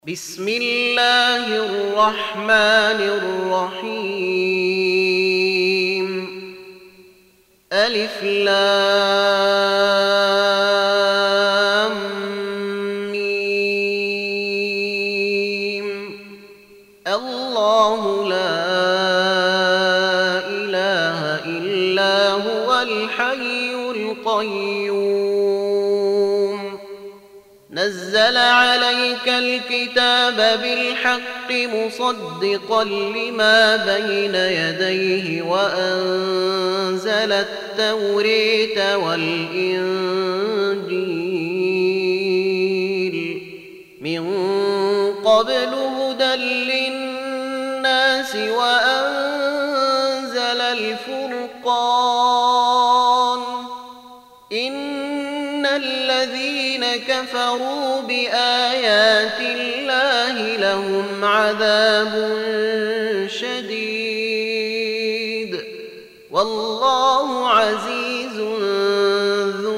بسم الله الرحمن الرحيم. ألف لام ميم. الله لا إله إلا هو الحي القيوم. نزل عليك الكتاب بالحق مصدقا لما بين يديه وأنزل التوراة والإنجيل من قبل هدى للناس وأنزل الفرقان. إن الذين كفروا بآيات الله لهم عذاب شديد والله عزيز ذو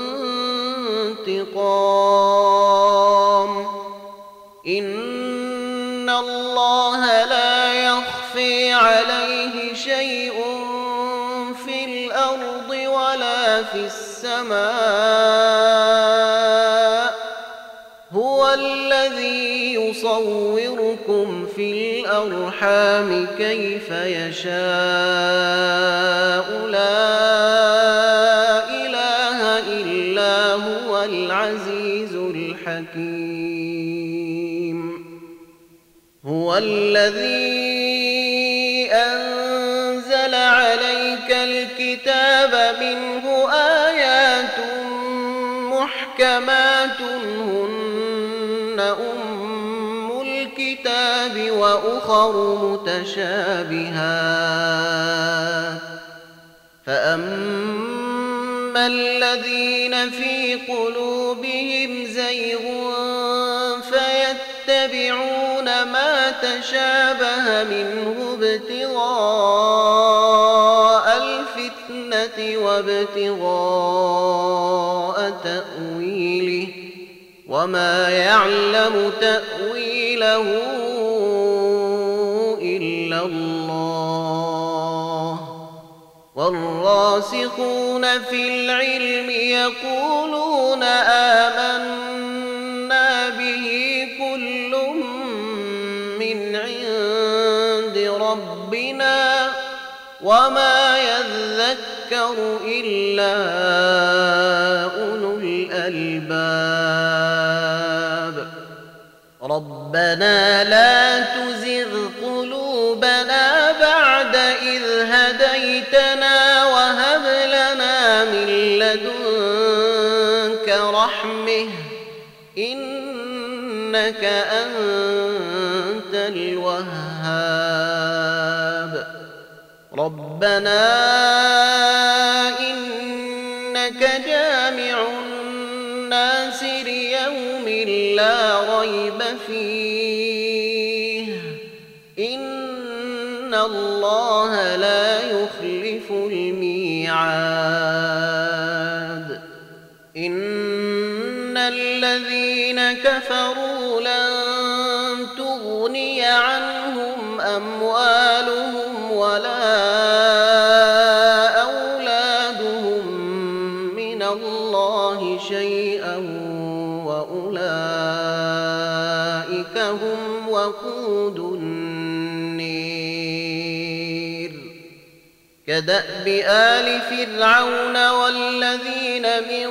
انتقام. إن الله لا يخفي عليه شيء في الأرض ولا في السماء. هو الذي يصوركم في الأرحام كيف يشاء. لا إله إلا هو العزيز الحكيم. هو الذي أنزل عليك الكتاب منه آيات محكمات هن أم الكتاب وأخر متشابهات. فأما الذين في قلوبهم زيغ فيتبعون ما تشابه منه ابتغاء الفتنة وابتغاء تأويله وما يعلم تأويله إلا الله. والراسخون في العلم يقولون آمنا به كل من عند ربنا وما يذكر إلا أولو الألباب. ربنا لا تزغ قلوبنا بعد إذ هديتنا وهب لنا من لدنك رحمة إنك أنت الوهاب. ربنا إنك جامع الناس ليوم لا ريب فيه إن الله لا يخلف الميعاد. إن الذين كفروا لن تغني عنهم أموالهم ولا أولادهم من الله شيئا وأولئك هم وقود النير. كدأب آل فرعون والذين من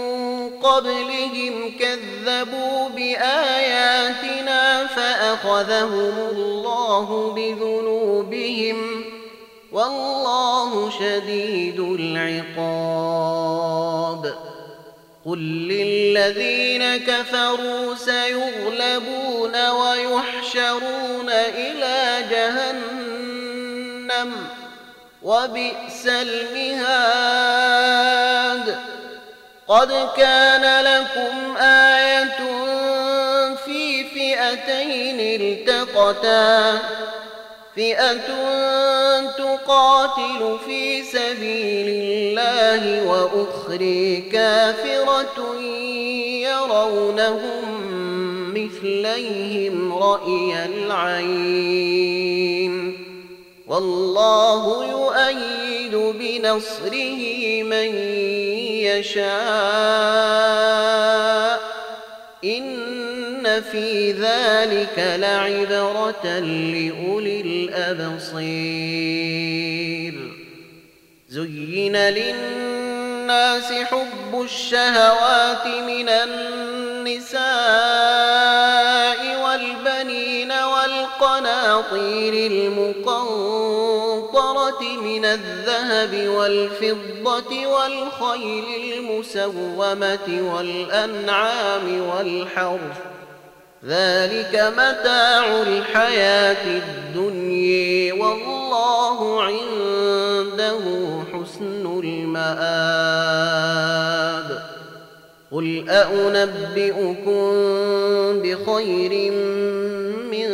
قبلهم كذبوا بآياتنا فأخذهم الله بذنوبهم والله شديد العقاب. قل للذين كفروا سيغلبون ويحشرون إلى جهنم وبئس المهاد. قد كان لكم آية في فئتين التقتا فئة تقاتل في سبيل الله وأخرى كافرة يرونهم مثليهم رأي العين والله يؤيد بنصره من يشاء إن في ذلك لعبرة لأولي الأبصير زين للناس حب الشهوات من النساء والبنين والقناطير المقنطرة من الذهب والفضة والخيل المسومة والأنعام والحرث ذلك متاع الحياة الدنيا والله عنده حسن المآب قل أنبئكم بخير من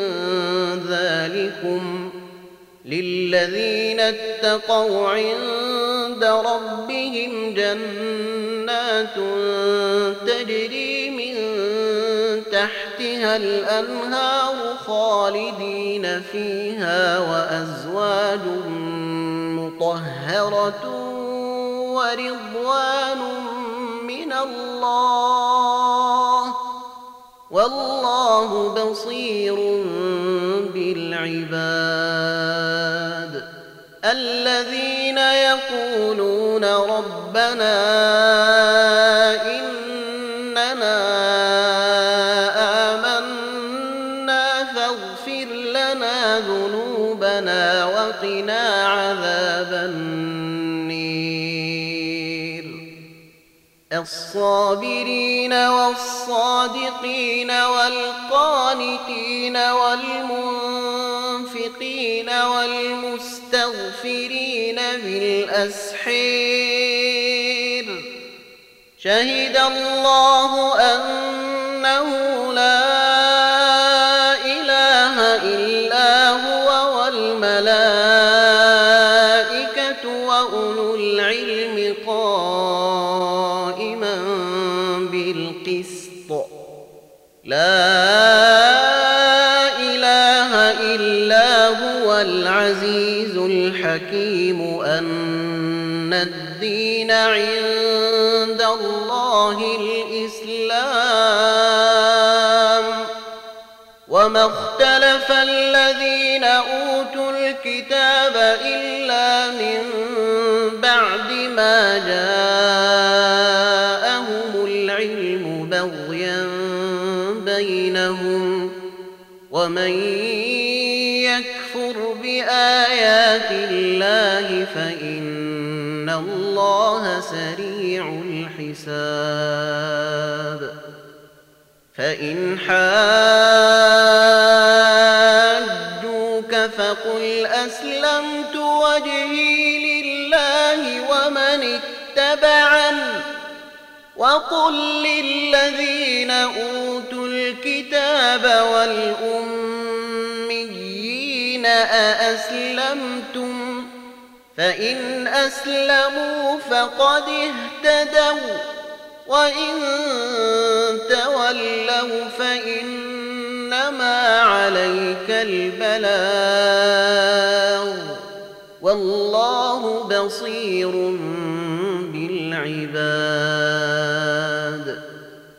ذلكم للذين اتقوا عند ربهم جنات تجري من تحتها الأنهار خالدين فيها وأزواج مطهرة ورضوان من الله والله بصير بالعباد الذين يقولون ربنا إننا آمنا فاغفر لنا ذنوبنا وقنا عذاب النير الصابرين والصادقين والقانتين والمنفقين والمستغفرين بالأسحير شهد الله أنه لا إله إلا هو والملائكة وأولو العلم قائما بالقسط لا إله إلا هو العزيز الحكيم أن الدين عند الله الإسلام وما اختلف الذين أوتوا الكتاب إلا من بعد ما جاءهم العلم بغيا بينهم ومن يكفر بآيات الله فإن الله سريع الحساب فإن حاجوك فقل أسلمت وجهي لله ومن اتبعني وقل للذين أوتوا الكتاب والأميين أأسلمتم فإن أسلموا فقد اهتدوا وإن تولوا فإنما عليك البلاغ والله بصير بالعباد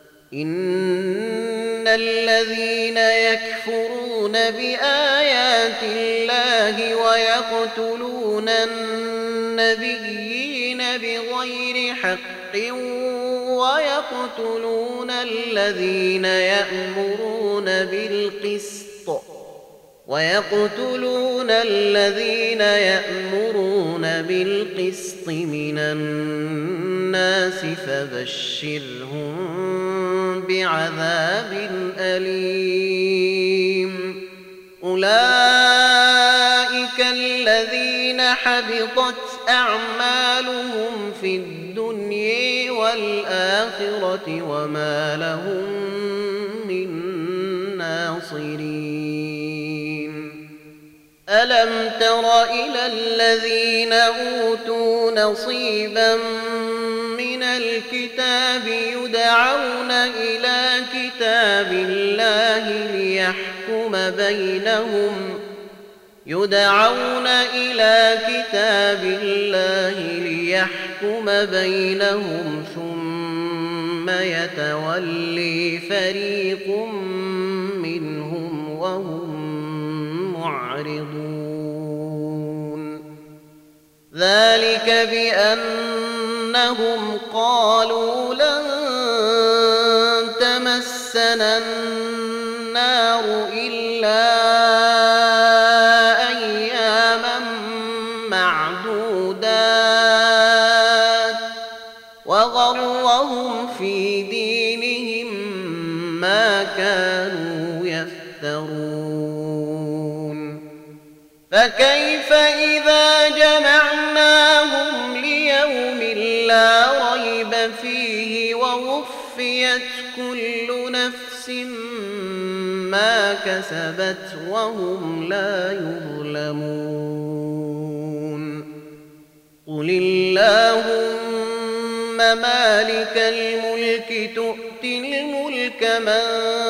إن الذين يكفرون بآيات الله ويقتلون النبيين بغير حق ويقتلون الذين يأمرون بالقسط من الناس فبشرهم بعذاب أليم أولئك الذين حبطت أعمالهم في الدنيا والآخرة وما لهم من ناصرين ألم تر إلى الذين أوتوا نصيبا من الكتاب يدعون إلى كتاب الله ليحكم بينهم ثم يتولي فريق منهم وهم معرضون ذلك بأنهم قالوا لن تمسنا النار إلا أياما معدودات وغرهم في دينهم ما كانوا يفترون فكيف إذا جمعناهم ليوم لا ريب فيه ووفيت كل نفس ما كسبت وهم لا يظلمون قل اللهم مالك الملك تؤتي الملك من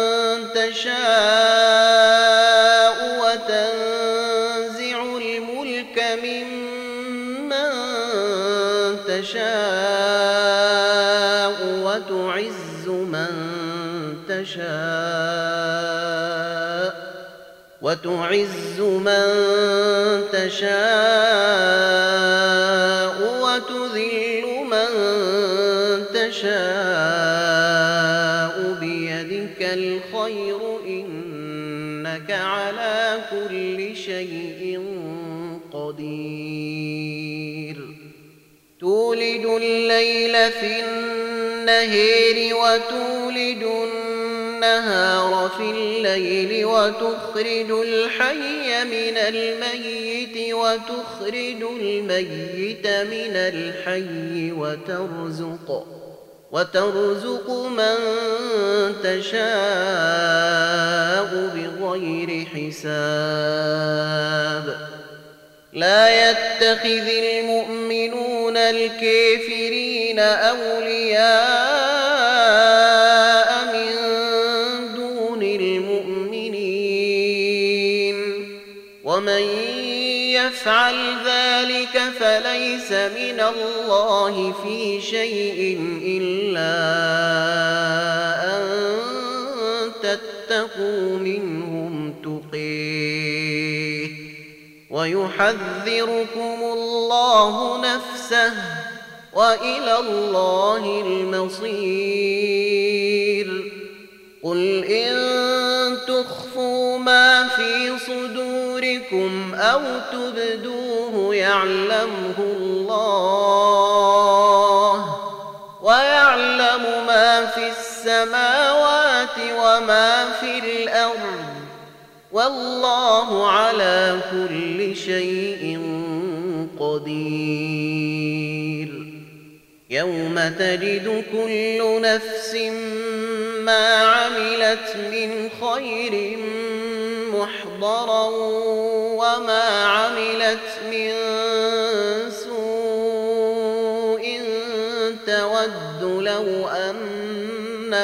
تشاء وتنزع الملك ممن تشاء وتعز من تشاء وتذل من تشاء بيدك الخير إنك على كل شيء قدير تولج الليل في النهار وتولج النهار في الليل وتخرج الحي من الميت وتخرج الميت من الحي وترزق من تشاء بغير حساب لا يتخذ المؤمنون الكافرين أولياء من دون المؤمنين ومن يفعل ذلك فليس من الله في شيء إلا أن تتقوا منهم تقيه ويحذركم الله نفسه وإلى الله المصير قل إن تخفوا ما في صدوركم أو تبدوه يعلمه الله ويعلم ما في السماوات وما في الأرض والله على كل شيء قدير يوم تجد كل نفس ما عملت من خير محضرا وما عملت من سوء تود لو أن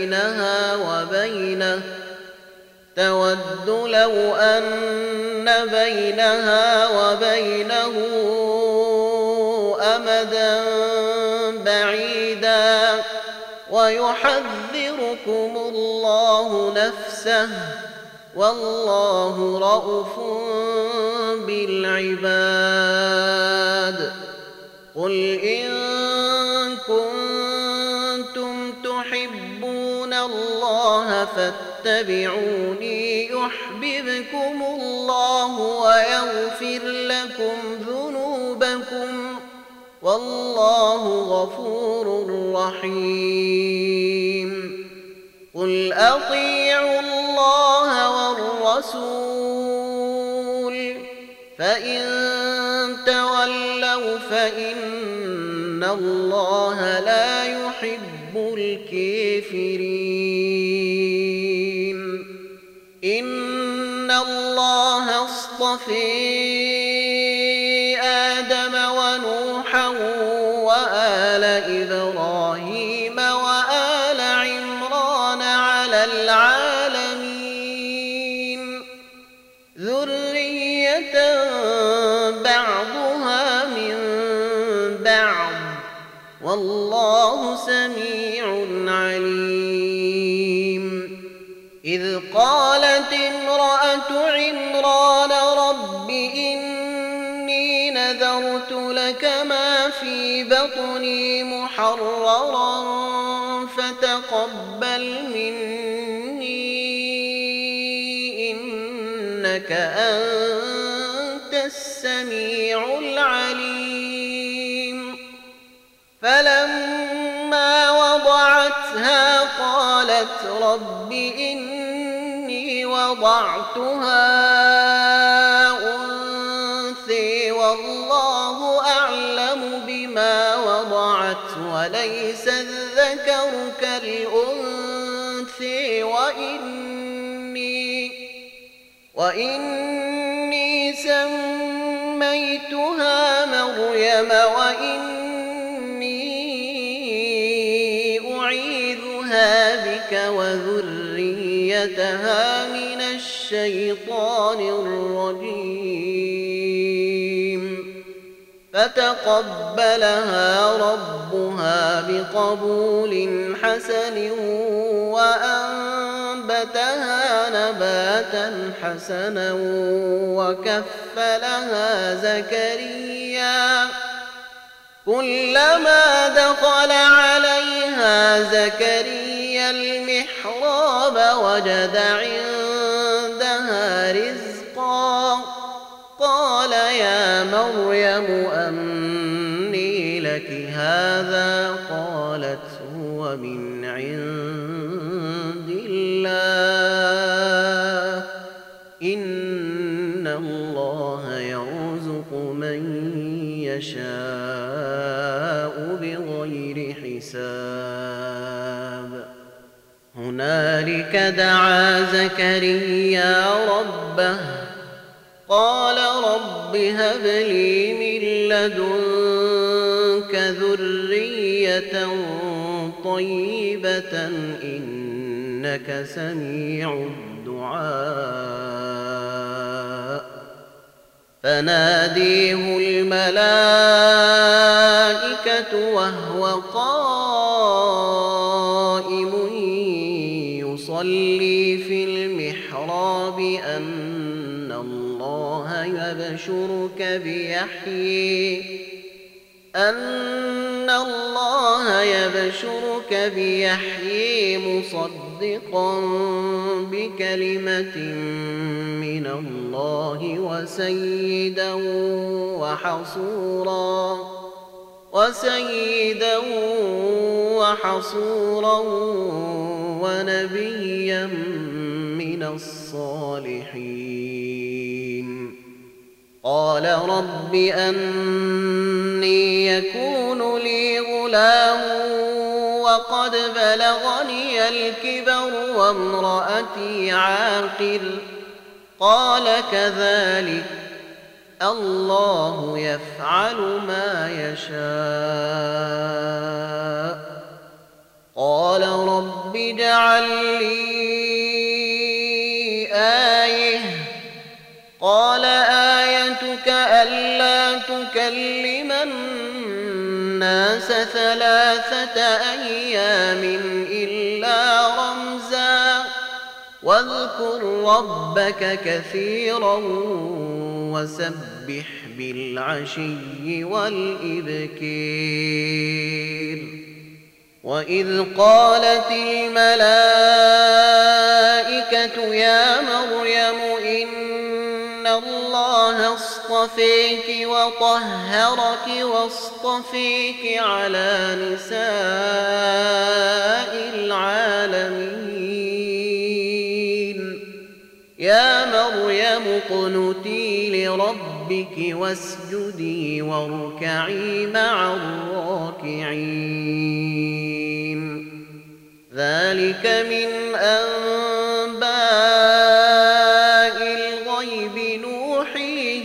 بينها وبينه أمدا بعيدا ويحذركم الله نفسه والله رءوف بالعباد قل إن كنتم تحبون الله فاتبعوني يحببكم الله ويغفر لكم ذنوبكم والله غفور رحيم قل أطيعوا الله والرسول فإن تولوا فإن الله لا يحب الكافرين إن الله اصطفى آدم ونوحا وآل إبراهيم وقالت امرأة عمران رب إني نذرت لك ما في بطني محررا فتقبل مني إنك أنت السميع العليم فلما وضعتها قالت رب إني وضعتها أنثى والله أعلم بما وضعت وليس الذكر كالأنثى وإني سميتها مريم وإني أعيذها بك وذريتها من الشيطان الرجيم فتقبلها ربها بقبول حسن وأنبتها نباتا حسنا وكفلها زكريا كلما دخل عليها زكريا المحراب وجد عندها رزقا قال يا مريم أنى لك هذا قالت هو من عند الله إن الله يرزق من يشاء بغير حساب هنالك دعا زكريا ربه قال رب هب لي من لدنك ذرية طيبة إنك سميع الدعاء فناديه الملائكة وهو قائم يصلي في المحراب أن الله يبشرك بيحيى مصدقا بكلمة من الله وسيدا وحصورا ونبيا من الصالحين قال رب أني يكون لي غلام وقد بلغني الكبر وامرأتي عاقر قال كذلك الله يفعل ما يشاء قال رب اجعل لي آية قال آيتك ألا تكلم الناس 3 أيام إلا رمزا واذكر ربك كثيرا وسبح بالعشي والإبكار وإذ قالت الملائكة يا مريم إن الله اصطفيك وطهرك واصطفيك على نساء العالمين يا مريم اقنتي لربك واسجدي واركعي مع الراكعين ذلك من أنباء الغيب نوحيه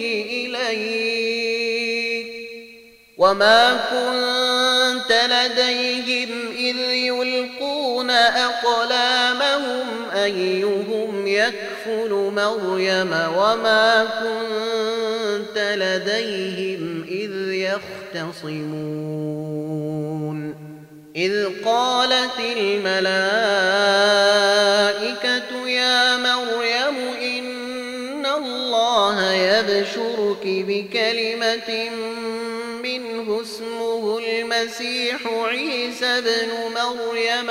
إليك وما كنت لديهم إذ يلقون أقلامهم أيهم يكفل مريم وما كنت لديهم إذ يختصمون إذ قالت الملائكة يا مريم يبشرك بكلمة منه اسمه المسيح عيسى بن مريم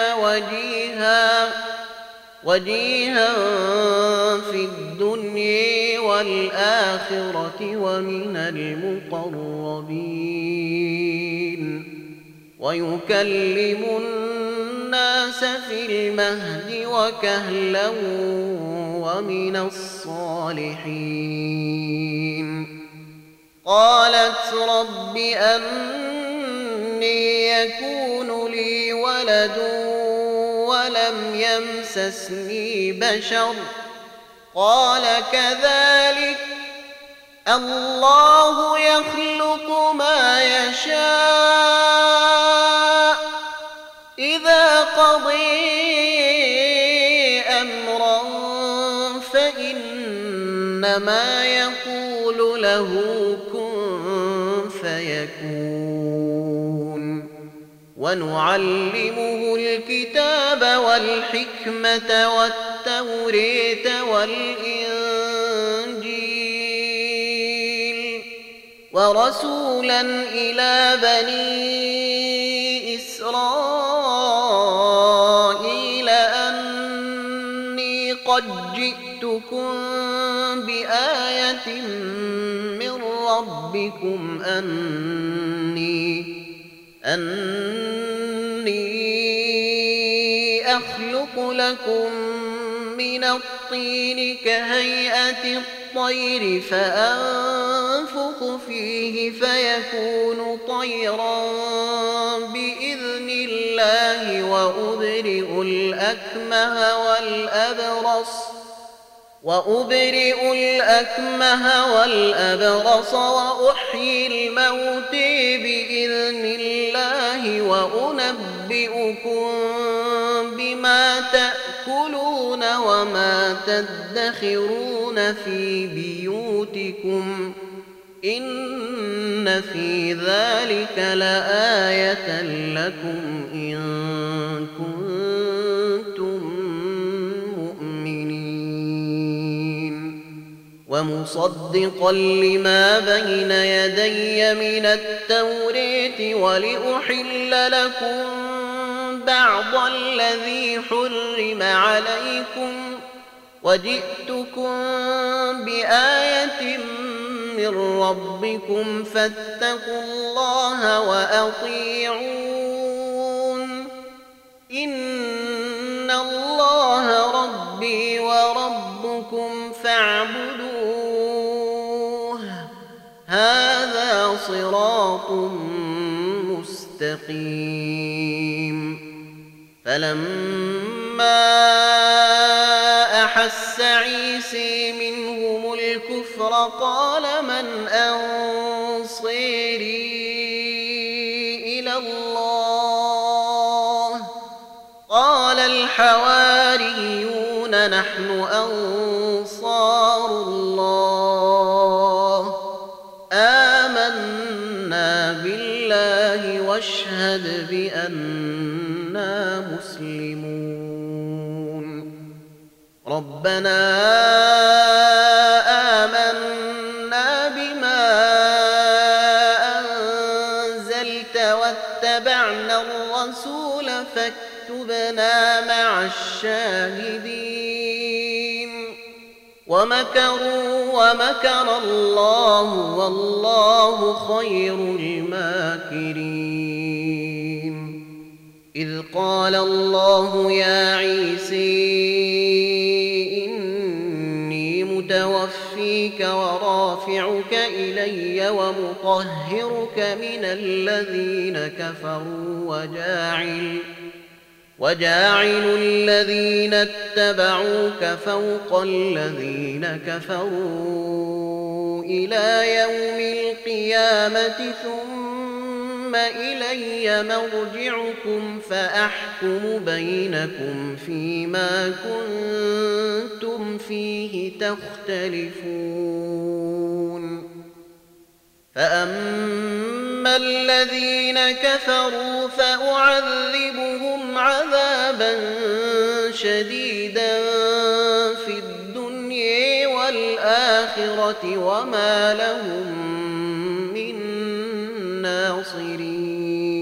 وجيها في الدنيا والآخرة ومن المقربين ويكلم الناس في المهد وكهلا ومن الصالحين. قالت رب أني يكون لي ولد ولم يمسسني بشر قال كذلك الله يخلق ما يشاء إذا قضي أمرا فإنما يقول له كن فيكون. ونعلمه الكتاب والحكمة والتوراة والإنجيل ورسولا إلى بني إسرائيل أني قد جئتكم بآية من ربكم أني أخلق لكم من الطين كهيئة الطير فأنفخ فيه فيكون طيرا بإذن الله وأبرئ الأكمه والأبرص وأحيي الموت بإذن الله وأنبئكم بما تأكلون وما تدخرون في بيوتكم إن في ذلك لآية لكم إن كنتم مؤمنين. ومصدقا لما بين يدي من التوراة ولأحل لكم بعض الذي حرم عليكم وجئتكم بآية من ربكم فاتقوا الله وأطيعون إن الله ربي وربكم فاعبدوه هذا صراط مستقيم. فلما أحس عيسى منهم الكفر قال من أنصاري إلى الله قال الحواريون نحن أنصار الله آمنا بالله واشهد بأننا مسلمون. ربنا آمنا بما أنزلت واتبعنا الرسول فاكتبنا مع الشاهدين. ومكروا ومكر الله والله خير الماكرين. إذ قال الله يا عيسى إني متوفيك ورافعك إلي ومطهرك من الذين كفروا وجاعل الذين اتبعوك فوق الذين كفروا إلى يوم القيامة ثم إلي مرجعكم فأحكم بينكم فيما كنتم فيه تختلفون. فأما الذين كفروا فأعذبهم عذابا شديدا في الدنيا والآخرة وما لهم من ناصرين.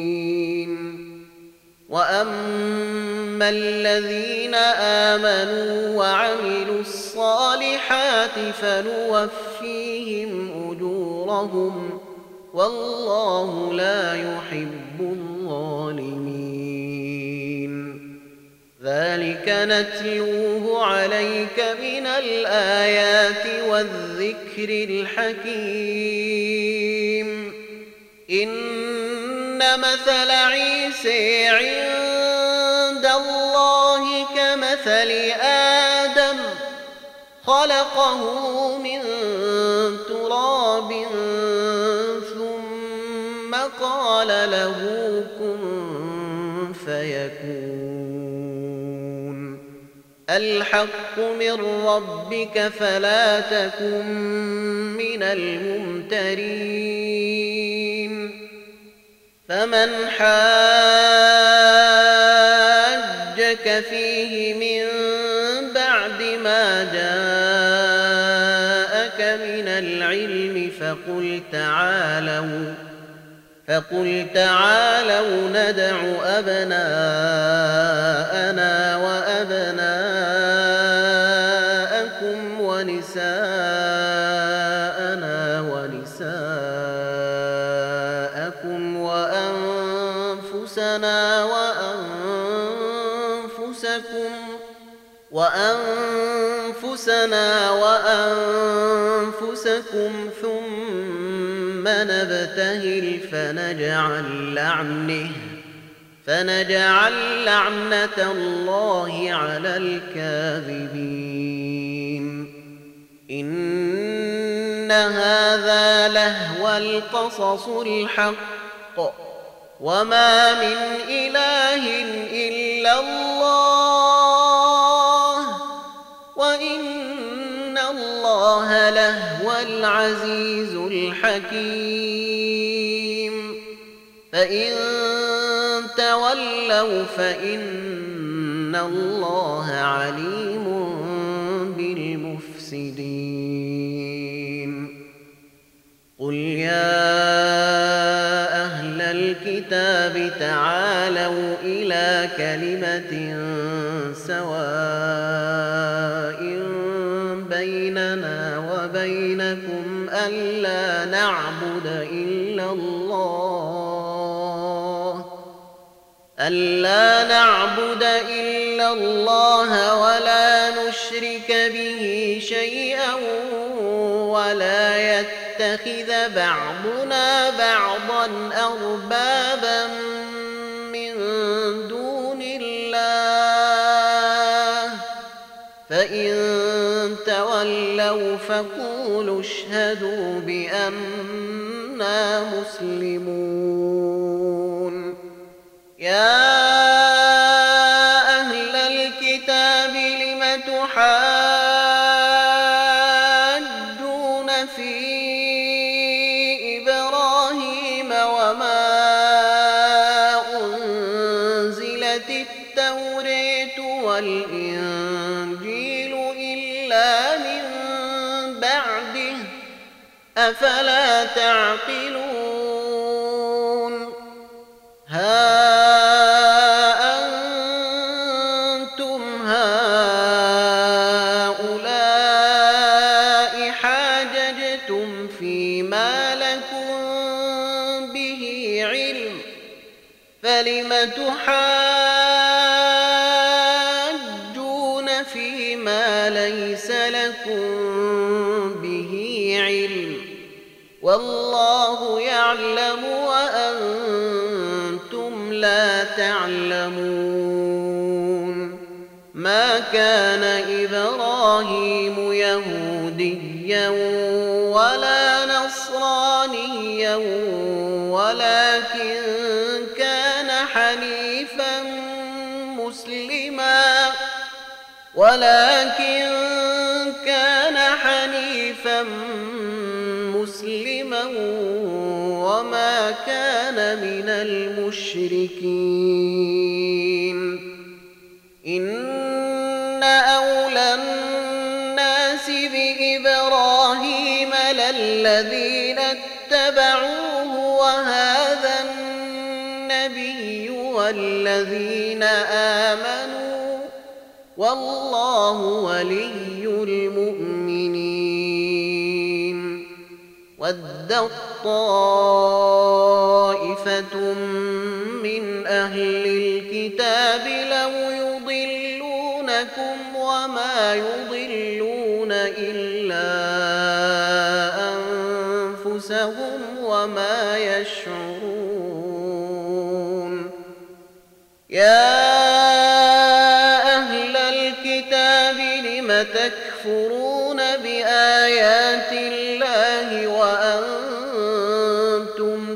وأما الذين آمنوا وعملوا الصالحات فنوفيهم أجورهم والله لا يحب الظالمين. ذلك نتلوه عليك من الآيات والذكر الحكيم. إن مثل عيسى عند الله كمثل آدم خلقه من تراب ثم قال له كن فيكون. الحق من ربك فلا تكن من الممترين. فمن حاجك فيه من بعد ما جاءك من العلم فقل تعالوا ندع أبناءنا وأبناءكم ونساءنا ونساءكم وأنفسنا وأنفسكم ثم نبتهل فنجعل لعنة الله على الكاذبين. إن هذا لهو القصص الحق وما من إله إلا الله وإن الله لهو العزيز الحكيم. فإن تولوا فإن الله عليم بالمفسدين. قل يا أهل الكتاب تعالوا إلى كلمة سواء بيننا وبينكم ألا نعبد إلا الله ولا نشرك به شيئا ولا يتخذ بعضنا بعضا أربابا من دون الله. فإن تولوا فقولوا اشهدوا بأننا مسلمون. يا أهل الكتاب لم تحاجون في إبراهيم وما أنزلت التوراة والإنجيل إلا من بعده أفلا تعقلون. ها أنتم هؤلاء حاججتم فيما لكم به علم فلم تحاجون فيما ليس لكم به علم والله يعلم وأنتم لا تعلمون. ما كان إبراهيم يهوديا ولا نصرانيا ولكن كان حنيفا مسلما وما كان من المشركين. إن أولى الناس الناس بإبراهيم للذين اتبعوه وهذا النبي والذين آمنوا والله ولي المؤمنين. ودت طائفة من أهل الكتاب لو يضلونكم وما يضلون إلا أنفسهم وما يشعرون. يا أهل الكتاب لم تكفرون بآيات الله وأنتم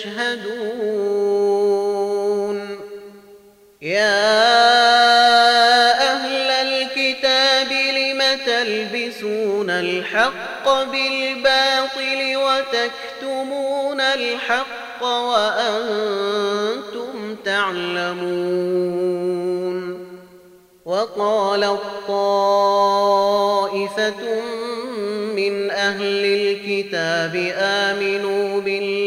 تشهدون. يا أهل الكتاب لم تلبسون الحق بالباطل وتكتمون الحق وأنتم تعلمون. وقالت طائفة من أهل الكتاب آمنوا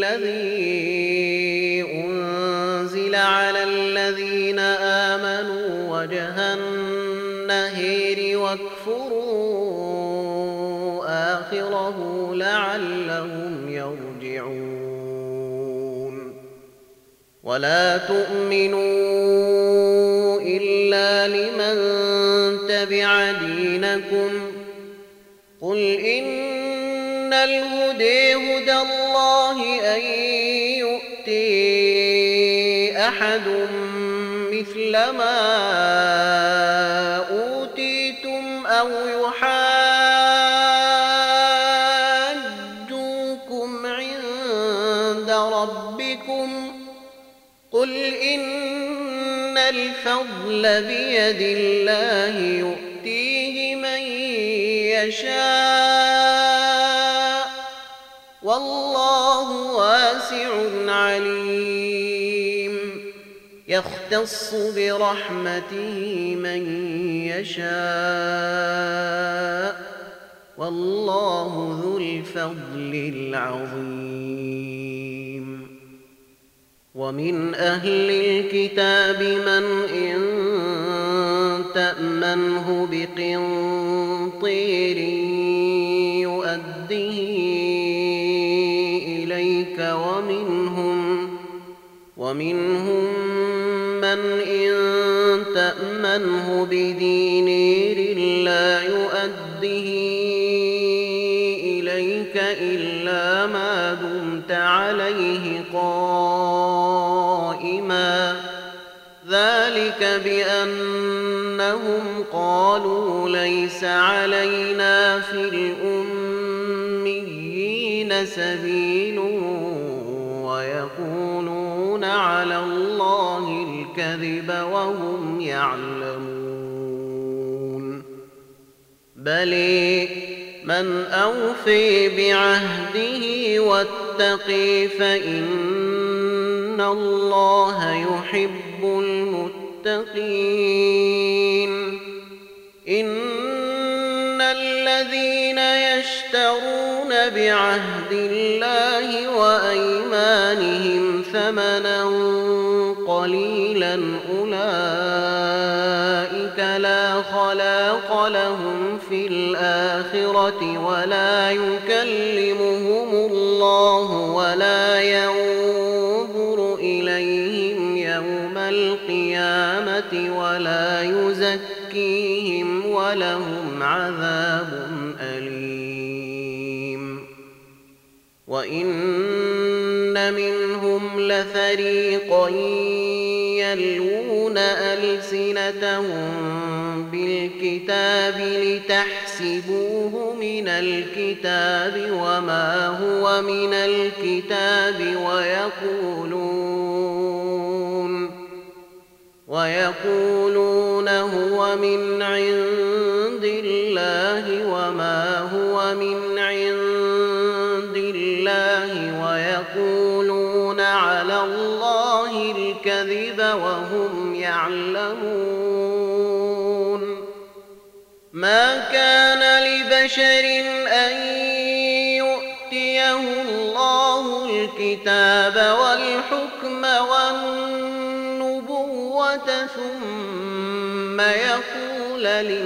بالذي أنزل على الذين آمنوا وجه النهار واكفروا آخره لعلهم يرجعون. ولا تؤمنوا إلا لمن تبع دينكم. قل إن الهدى هدى الله أن يؤتي أحد مثل ما أوتيتم أو يحاجوكم عند ربكم. قل إن الفضل بيد الله يؤتيه من يشاء والله واسع عليم. يختص برحمته من يشاء والله ذو الفضل العظيم. ومن أهل الكتاب من إن تأمنه بقنطير يؤده إليك ومنهم من إن تأمنه بدينار لا يؤده إليك إلا ما دمت عليه قائما. ذلك بأنهم قالوا ليس علينا في الأميين سبيل ويقولون على الله الكذب وهم يعلمون. بل من أوفي بعهده واتقي فإن الله يحب المتقين. إن الذين يشترون بعهد الله وأيمانهم ثمنا قليلا أولئك لا خلاق لهم في الآخرة ولا يكلمهم الله ولا ينظر إليهم يوم القيامة ولا يزكيهم ولهم عذاب أليم. وإن منهم لفريقا يلوون ألسنتهم بالكتاب لتحسبوه من الكتاب وما هو من الكتاب ويقولون هو من عند الله وما هو من عند الله ويقولون على الله الكذب وهم يعلمون. ما كان لبشر بشر أن يؤتيه الله الكتاب والحكم والنبوة ثم يقول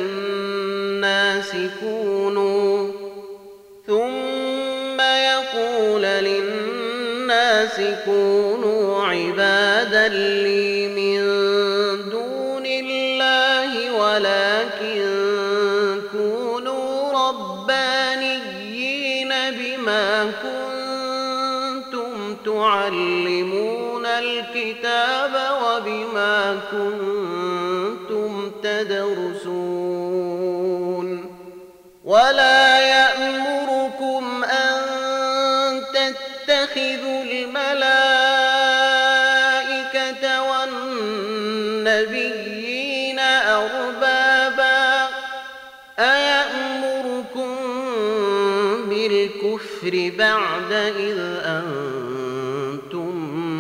للناس كونوا عبادا لي من دون الله ولكن كونوا ربانيين بما كنتم تعلمون الكتاب وبما كنتم تدرسون ولا يأمركم أن تتخذوا الملائكة والنبيين أربابا أيأمركم بالكفر بعد إذ أنتم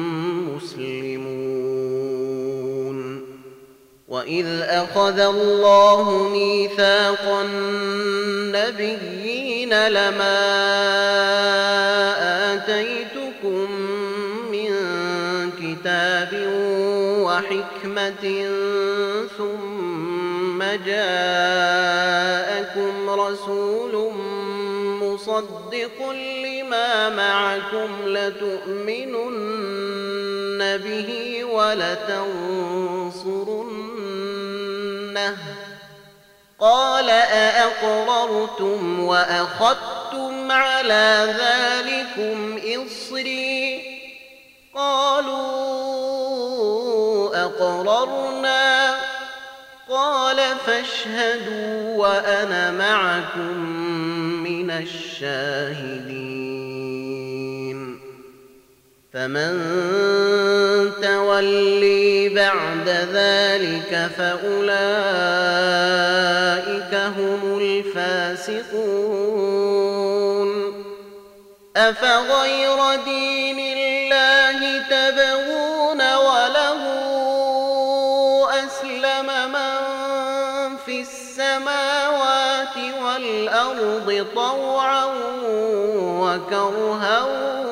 مسلمون وإذ أخذ الله ميثاق النبيين لما آتيتكم من كتاب وحكمة ثم جاءكم رسول مصدق لما معكم لتؤمنن به ولتنصرنه قال أأقررتم وأخذتم على ذلكم إصري قالوا أقررنا قال فاشهدوا وأنا معكم من الشاهدين فمن تولي بعد ذلك فأولئك هم الفاسقون أفغير دين الله تبغون وله أسلم من في السماوات والأرض طوعا وكرها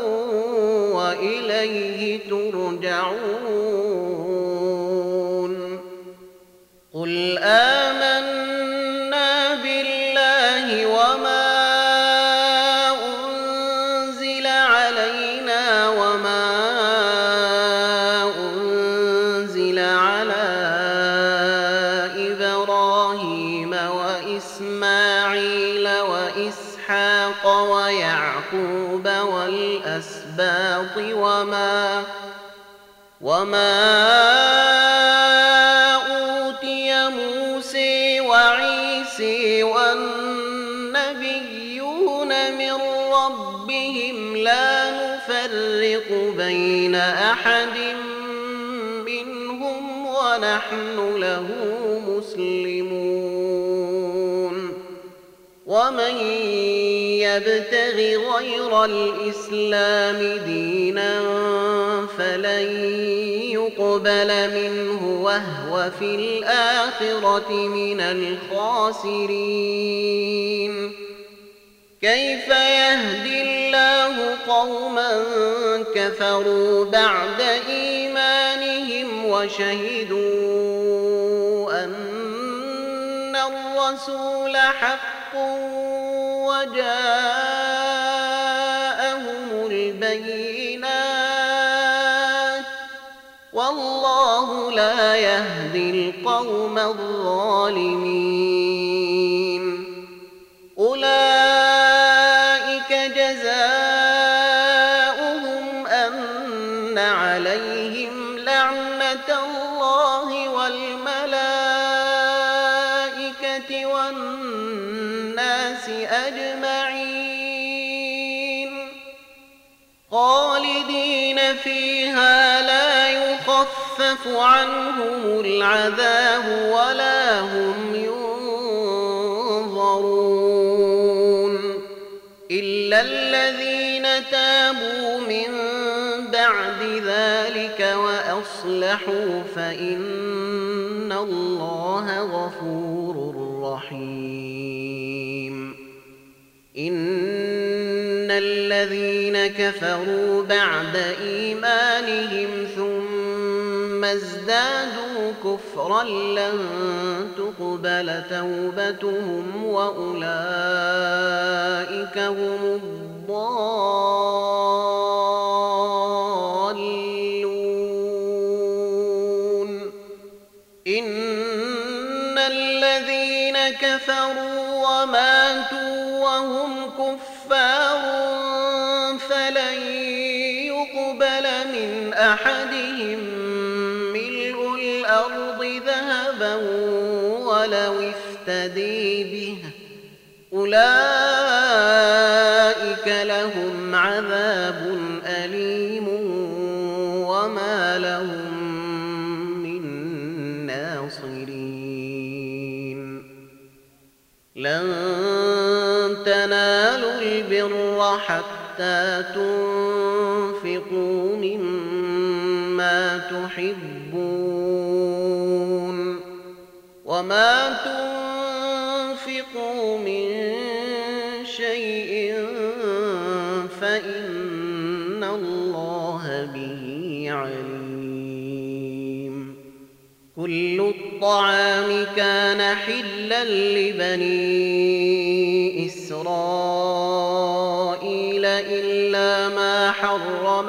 وإليه ترجعون قل آمنا بالله وما أنزل علينا وما أنزل على إبراهيم وإسماعيل وإسحاق ويعقوب والأسباط وما أوتي موسى وعيسى والنبيون من ربهم لا نفرق بين أحد منهم ونحن له مسلمون ومن يبتغ غير الإسلام دينا فلن يقبل منه وهو في الآخرة من الخاسرين كيف يهدي الله قوما كفروا بعد إيمانهم وشهدوا أن الرسول حق وجاءهم البينات والله لا يهدي القوم الظالمين أولئك جزاؤهم أن عليهم لعنة الله والملائكة والناس أجمعين خالدين فيها لا يخفف عنهم العذاب ولا هم ينظرون إلا الذين تابوا من بعد ذلك وأصلحوا فإن الله غفور رحيم إن الذين كفروا بعد إيمانهم ثم ازدادوا كفرا لن تقبل توبتهم وأولئك هم الضالون. إن الذين كفروا وماتوا وهم كفار فلن يقبل من أحدهم ملء الأرض ذهبا ولو افتدي به أولئك لهم عذاب أليم وما لهم من ناصرين. لن تنالوا البر حتى تنفقوا مما تحبون وما تنفقوا من شيء فإن الله به عليم. كل الطعام كان حلا لبني إسرائيل إلا ما حرم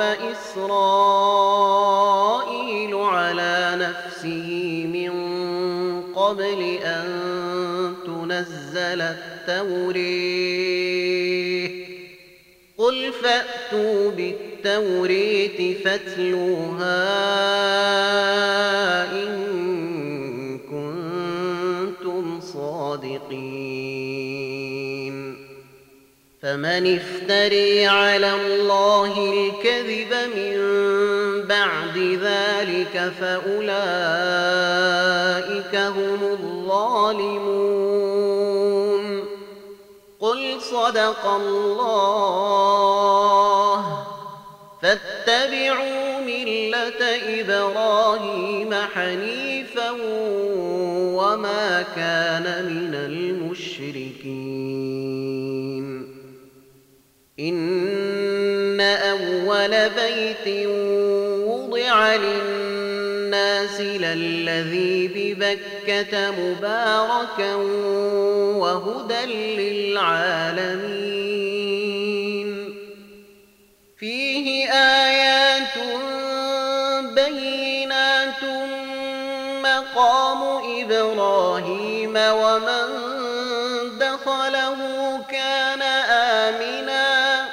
إسرائيل على نفسه من قبل أن تنزل التورية. قل فأتوا بالتورية فاتلوها إن كنتم صادقين. فمن افتري على الله الكذب من بعد ذلك فأولئك هم الظالمون. قل صدق الله فاتبعوا ملة إبراهيم حنيفا وما كان من المشركين. إن أول بيت وضع للناس للذي ببكة مباركا وهدى للعالمين. فيه آيات بينات مقام إبراهيم ومن دخله كان آمنا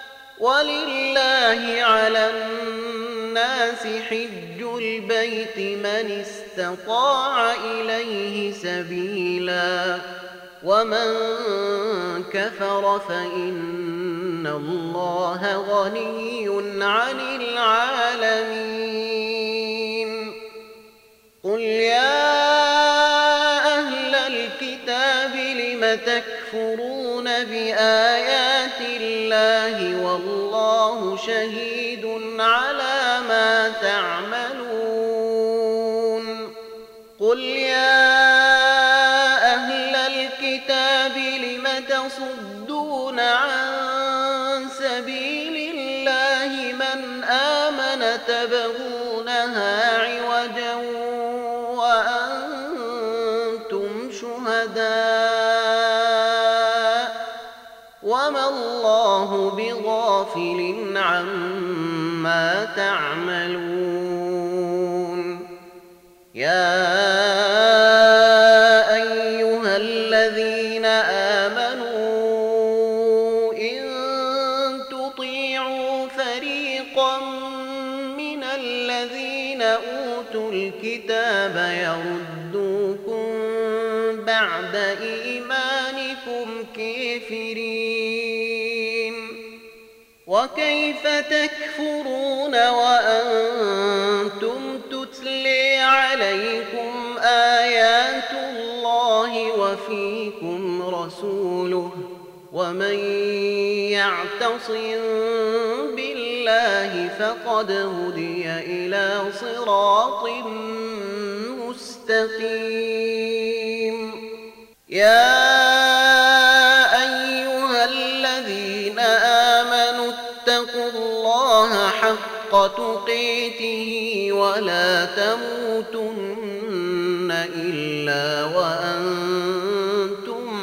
ولله على الناس حج البيت من استطاع إليه سبيلا ومن كفر فإن الله غني عن العالمين. قل يا أهل الكتاب لم تكفرون بآيات الله والله شهيد على ما تعملون. قل يا أهل الكتاب لم تصدون عن سبيل الله من آمن تبغونها عوجا وأنتم شهداء وما الله بغافل عما تعملون. يا أيها الذين آمنوا إن تطيعوا فريقا من الذين أوتوا الكتاب يردوكم بعد إيمانكم كافرين وكيف تكفرون وأنتم تتلي عليكم آيات الله وفيكم رسوله ومن يعتصم بالله فقد هدي إلى صراط مستقيم. يا أيها الله حق تقاته ولا تموتن إلا وأنتم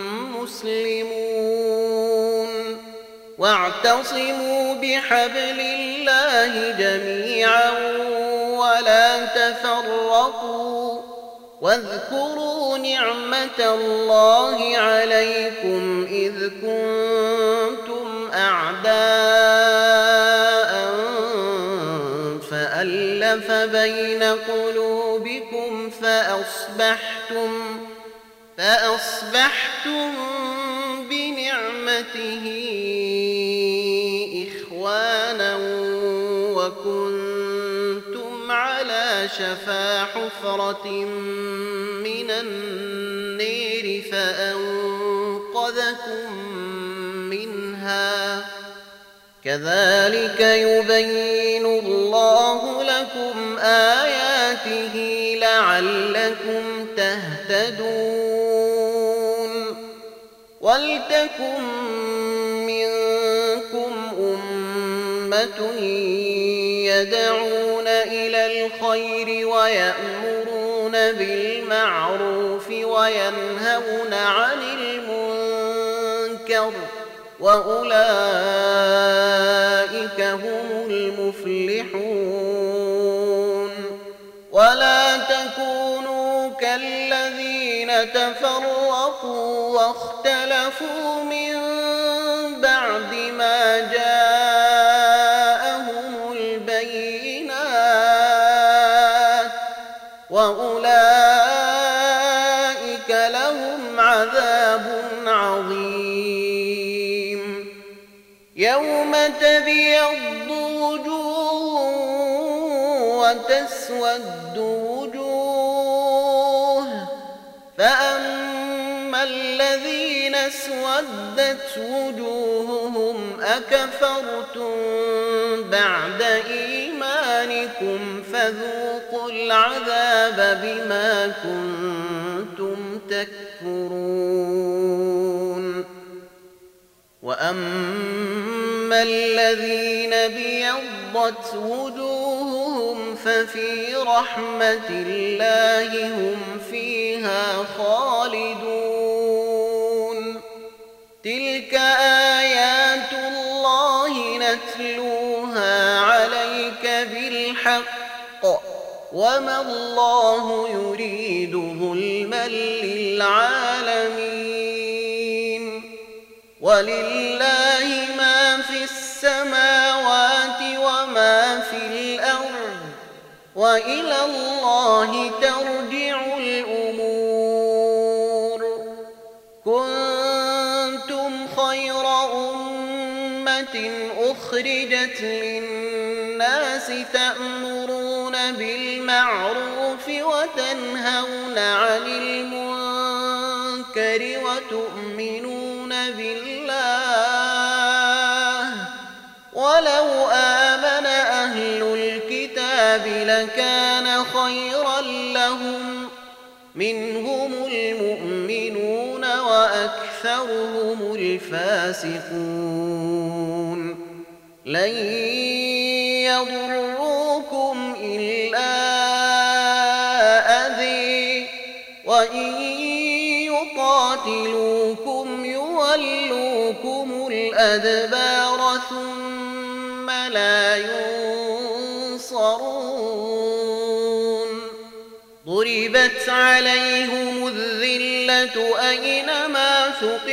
مسلمون واعتصموا بحبل الله جميعا ولا تفرقوا واذكروا نعمة الله عليكم إذ كنتم أعداء فألف بين قلوبكم فأصبحتم بنعمته إخوانا وكنتم على شفا حفرة من النار فأنقذكم منها كذلك يبين الله لكم آياته لعلكم تهتدون ولتكن منكم أمة يدعون إلى الخير ويأمرون بالمعروف وينهون عن المنكر وأولئك هم المفلحون ولا تكونوا كالذين تفرقوا واختلفوا من بعد ما جاءهم البينات وأولئك لهم عذاب عظيم يوم تبيض وجوه وتسود وجوه فأما الذين اسودت وجوههم أكفرتم بعد إيمانكم فذوقوا العذاب بما كنتم تكفرون وأما الذين ابيضت وجوههم ففي رحمة الله هم فيها خالدون تلك آيات الله نتلوها عليك بالحق وما الله يريد ظلما للعالمين ولله ما في السماوات وما في الأرض وإلى الله ترجع الأمور كنتم خير أمة أخرجت للناس تأمرون بالمعروف وتنهون عن المنكر وتؤمنون بالله ولو آمن أهل الكتاب لكان خيرا لهم منهم المؤمنون وأكثرهم الفاسقون لن يضروكم إلا أذى وإن يقاتلوكم يولوكم الأدبار ثم لا ينصرون ضربت عليهم الذلة أينما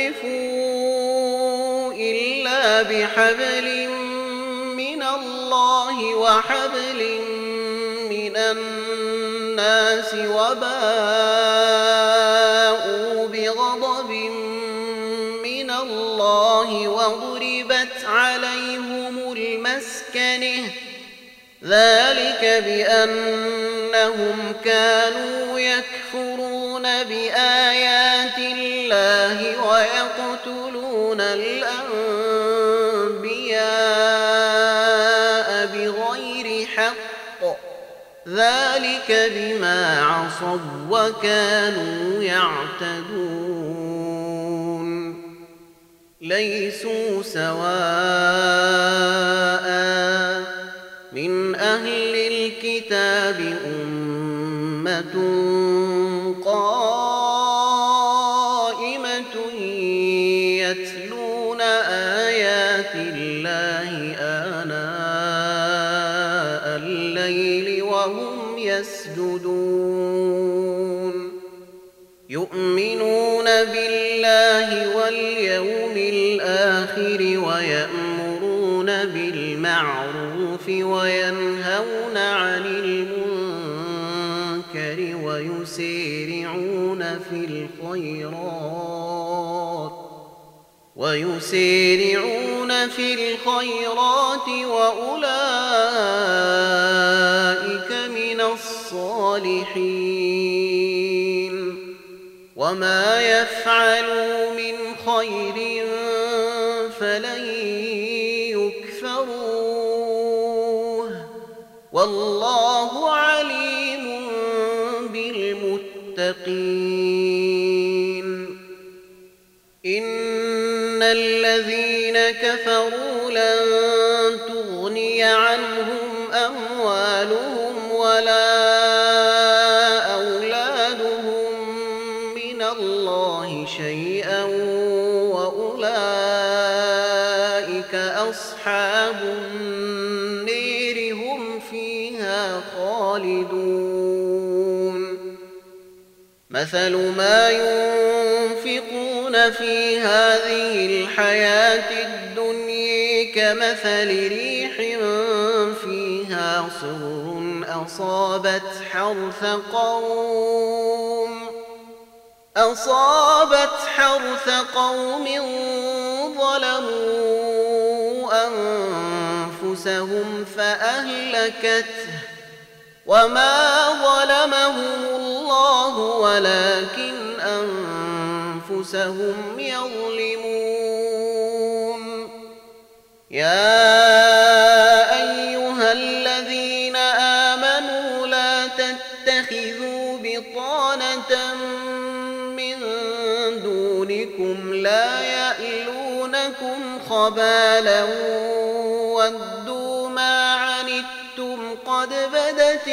ثقفوا إلا بحبل من الله وحبل من الناس وباءوا بغضب من الله وضربت عليهم المسكنة ذلك بأنهم كانوا يكفرون بآيات الله ويقتلون الأنبياء بغير حق ذلك بما عصوا وكانوا يعتدون ليسوا سواء بأمة قائمة يتلون آيات الله آناء الليل وهم يسجدون يؤمنون بالله واليوم الآخر ويأمرون بالمعروف وينهون عن المنكر ويسارعون في الخيرات وأولئك من الصالحين وما يفعلوا من خير فلن يكفروه والله عليم بالمتقين إن الذين كفروا لن تغني عنهم أموالهم ولا أولادهم من الله شيئا وأولئك أصحاب النير هم فيها خالدون مثل ما ينفقون في هذه الحياة الدنيا كمثل ريح فيها صر أصابت حرث قوم ظلموا أنفسهم فأهلكته وما ظلمهم الله ولكن أنفسهم يظلمون يا أيها الذين آمنوا لا تتخذوا بطانة من دونكم لا يألونكم خبالا ودوا ما عنتم قد بدت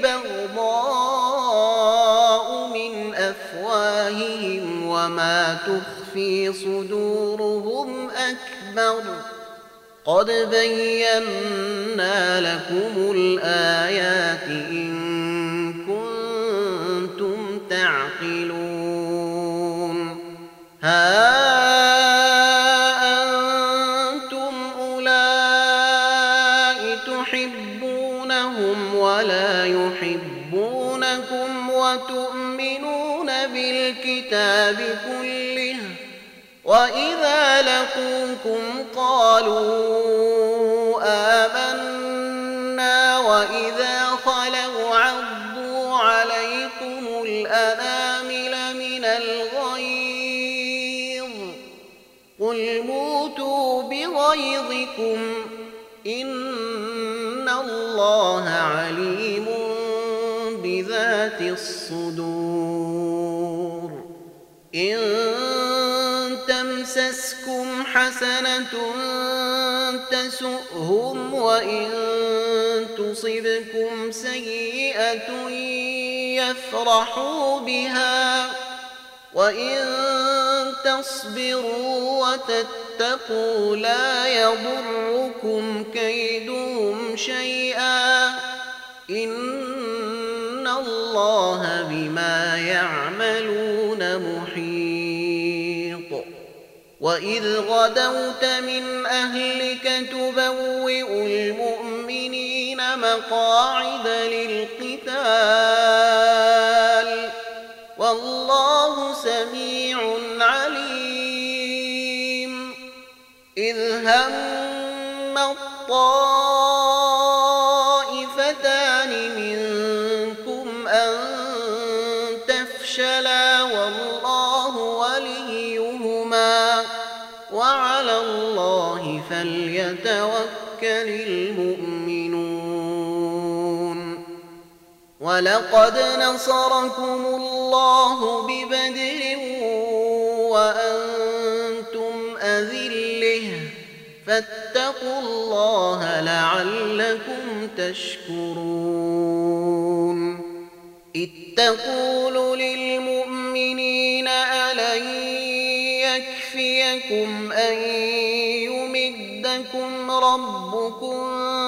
البغضاء من أفواههم وما تخفي صدورهم أكبر قد بينا لكم الآيات إن كنتم تعقلون ها أنتم أولئك تحبونهم ولا يحبونكم وتؤمنون بالكتاب كله وإذا لقوكم قالوا آمنا وإذا خلوا عضوا عليكم الأنامل من الغيظ قل موتوا بغيظكم إن الله عليم بذات الصدور إن تمسسكم حسنة تسؤهم وإن تصبكم سيئة يفرحوا بها وإن تصبروا وتتقوا لا يضركم كيدهم شيئا إن الله بما يعملون محيط وإذ غدوت من أهلك تبوئ المؤمنين مقاعد للقتال والله سميع عليم إذ هم الطائفتان منكم أن تفشلا والله وليهما وعلى الله فليتوكل المؤمنون ولقد نصركم الله ببدر وأنتم أذلة فاتقوا الله لعلكم تشكرون. إذ تقول للمؤمنين ألن يكفيكم أن يمدكم ربكم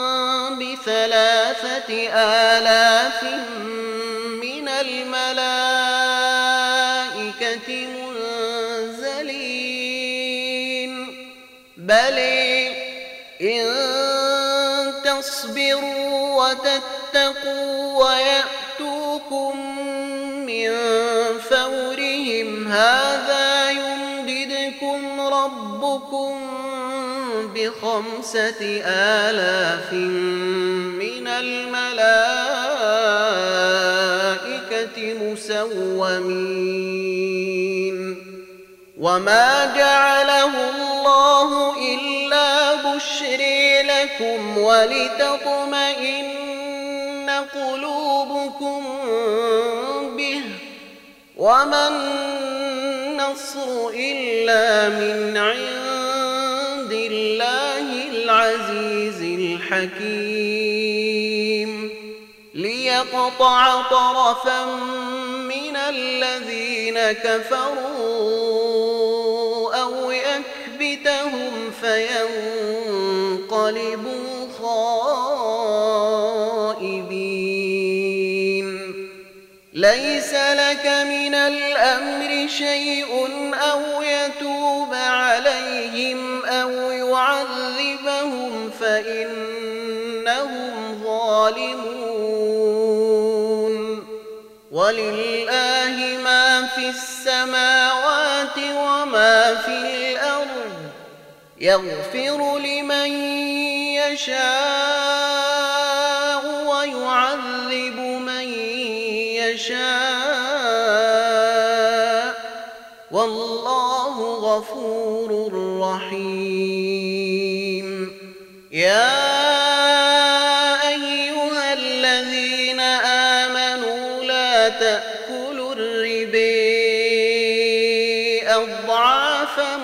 ب3,000 من الملائكة منزلين؟ بل إن تصبروا وتتقوا ويأتوكم من فورهم هذا يمددكم ربكم ب5,000 من الملائكة مسومين. وما جعله الله إلا بشرى لكم ولتطمئن قلوبكم به، وما النصر إلا من عند الله العزيز الحكيم، ليقطع طرفا من الذين كفروا أو يكبتهم فينقلبوا خائبين. ليس لك من الأمر شيء أو يتوب عليهم أو يعذبهم فإنهم ظالمون. ولله ما في السماوات وما في الأرض، يغفر لمن يشاء ويعذب من يشاء، والله غفور رحيم. يا أيها الذين آمنوا لا تأكلوا الربا أضعافا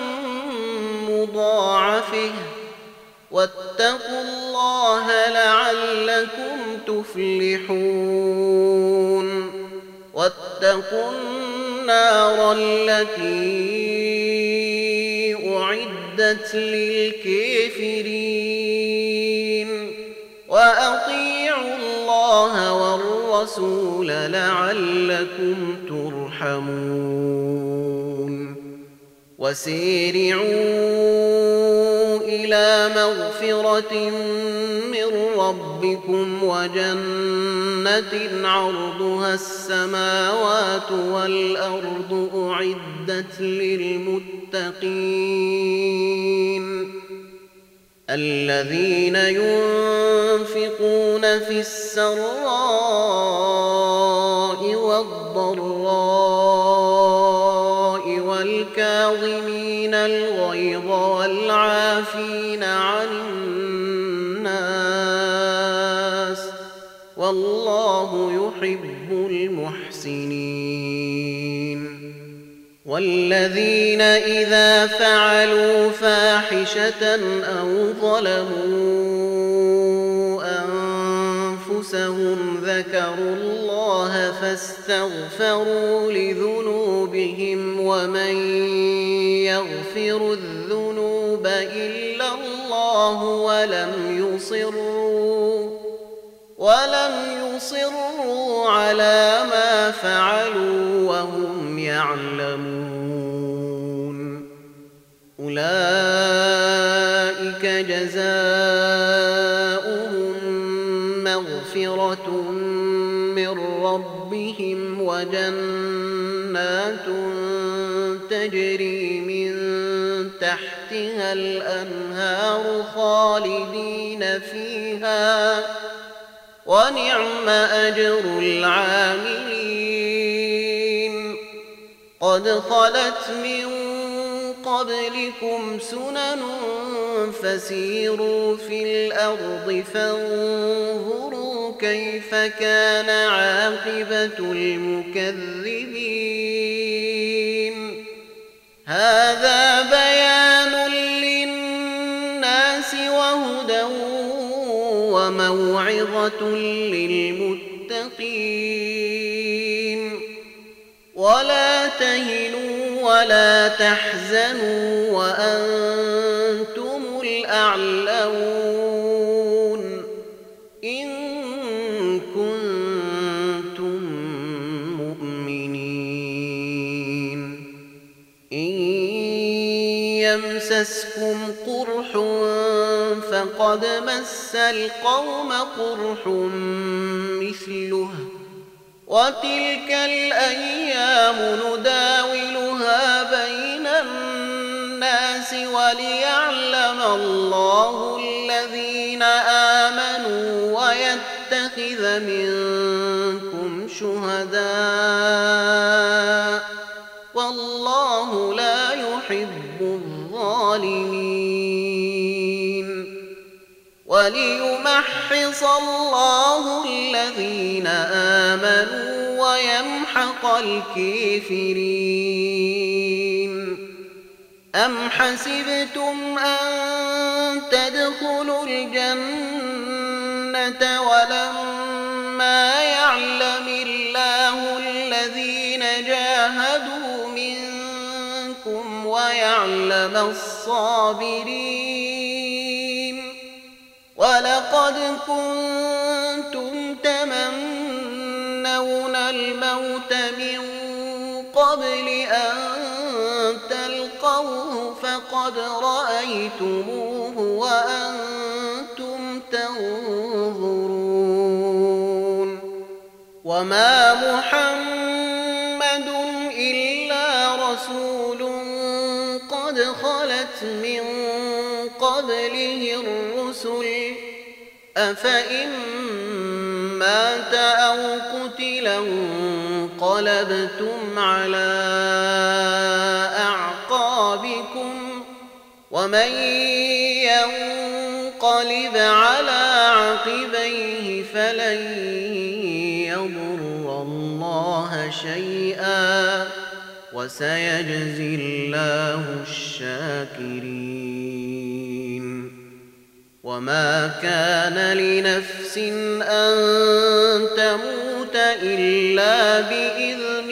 مضاعفة، واتقوا الله لعلكم تفلحون. واتقوا النار التي أعدت للكافرين، وأطيعوا الله والرسول لعلكم ترحمون. وسارعوا إلى مغفرة من ربكم وجنة عرضها السماوات والأرض أعدت للمتقين، الذين ينفقون في السراء والضراء والكاظمين الغيظ والعافين عن الناس، والله يحب المحسنين. والذين إذا فعلوا فاحشة أو ظلموا أنفسهم ذكروا الله فاستغفروا لذنوبهم، ومن يغفر الذنوب إلا الله ولم يصروا على ما فعلوا وهم يعلمون. أولئك جزاؤهم مغفرة من ربهم وجنات تجري من تحتها الأنهار خالدين فيها، ونعم أجر العاملين. قد خلت من قبلكم سنن فسيروا في الأرض فانظروا كيف كان عاقبة المكذبين. هذا بيان للناس وموعظة للمتقين ولا تهنوا ولا تحزنوا وأنتم الأعلون إن كنتم مؤمنين إن يمسسكم قرح فقد مس القوم قرح مثله وتلك الأيام نداولها بين الناس وليعلم الله الذين آمنوا ويتخذ منكم شهداء والله لا يحب الظالمين وليمحص الله الذين آمنوا ويمحق الكافرين أم حسبتم أن تدخلوا الجنة ولما يعلم الله الذين جاهدوا منكم ويعلم الصابرين ولقد كنتم تمنون الموت من قبل أن تلقوه فقد رأيتموه وأنتم تنظرون وما محمد إلا رسول قد خلت من قبله الرسل أفإن مات أو قتلا انقلبتم على أعقابكم ومن ينقلب على عقبيه فلن يضر الله شيئا وسيجزي الله الشاكرين وما كان لنفس أن تموت إلا بإذن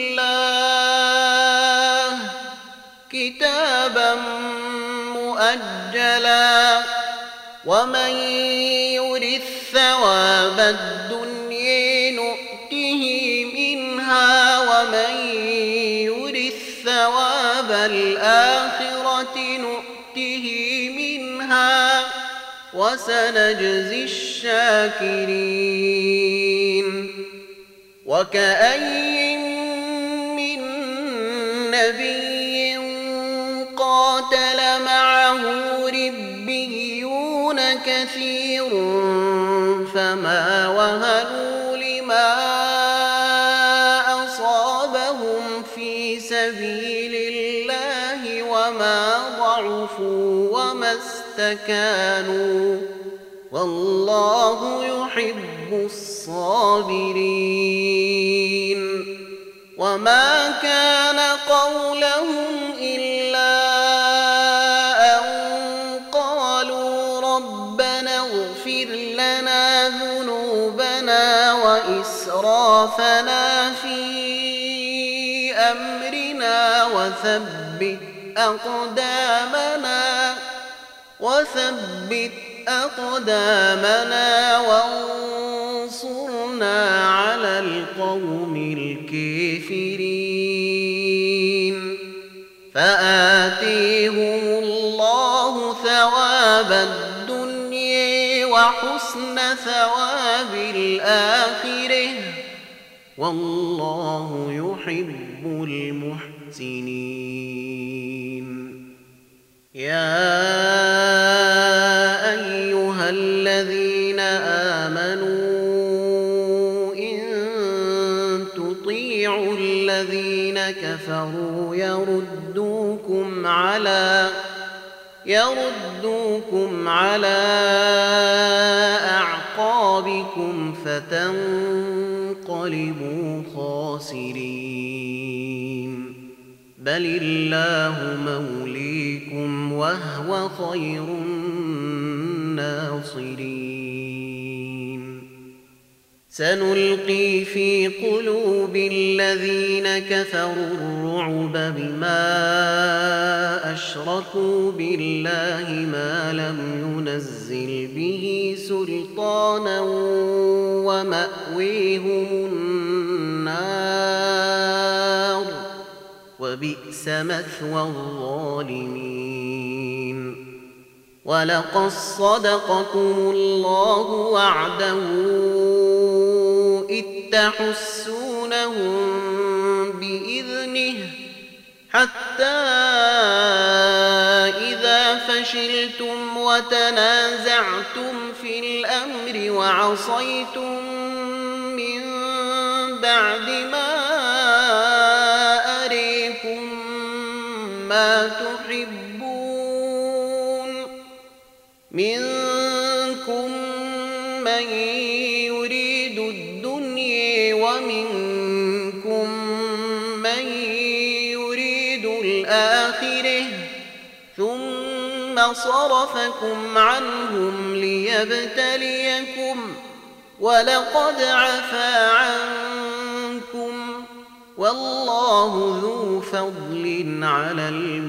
الله كتابا مؤجلا ومن يرث ثواب الدنيا نؤته منها ومن يرث ثواب الآخرة نؤته منها وسنجزي الشاكرين وكأين من نبي قاتل معه ربيون كثير فما وهنوا لما أصابهم في سبيل الله وما ضعفوا وما استكانوا والله يحب الصابرين وما كان قولهم إلا أن قالوا ربنا اغفر لنا ذنوبنا وإسرافنا في أمرنا وثبت أقدامنا وانصرنا على القوم الكافرين فآتيهم الله ثواب الدنيا وحسن ثواب الآخرة والله يحب المحسنين يا أيها الذين آمنوا إن تطيعوا الذين كفروا يردوكم على أعقابكم فتنقلبوا خاسرين بل الله موليكم وهو خير الناصرين سنلقي في قلوب الذين كفروا الرعب بما أشركوا بالله ما لم ينزل به سلطانا ومأويهم النار وبئس مثوى الظالمين ولقد صدقكم الله وعده إذ تحسونهم بإذنه حتى إذا فشلتم وتنازعتم في الأمر وعصيتم من بعد ما أريكم ما تحبون منكم من يريد الدنيا ومنكم من يريد الآخرة ثم صرفكم عنهم ليبتليكم ولقد عفا عنكم والله ذو فضل على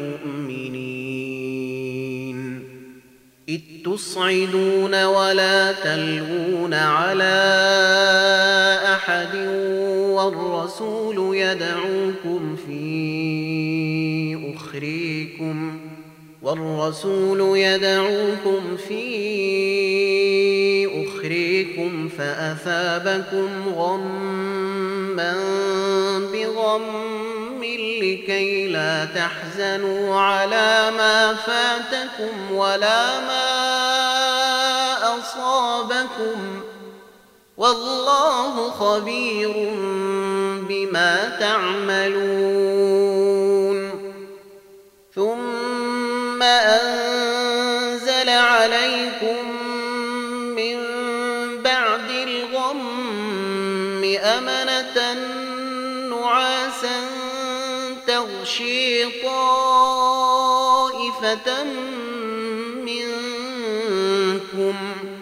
المؤمنين إذ تصعدون ولا تلوون على أحد والرسول يدعوكم في أخريكم فأثابكم غمّا بغم لكي لا تحزنوا على ما فاتكم ولا ما أصابكم والله خبير بما تعملون ثم أنزل عليكم من بعد الغم أمنة نعاسا تغشي طائفة منكم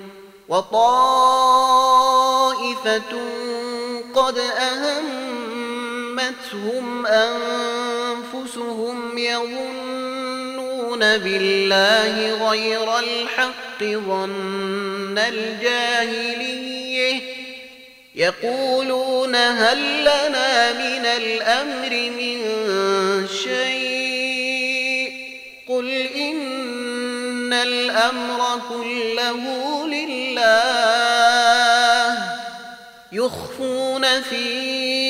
وطائفة قد أهمتهم أنفسهم يظنون بالله غير الحق ظن الجاهلية يقولون هل لنا من الأمر من شيء قل إن الأمر كله لله يخفون في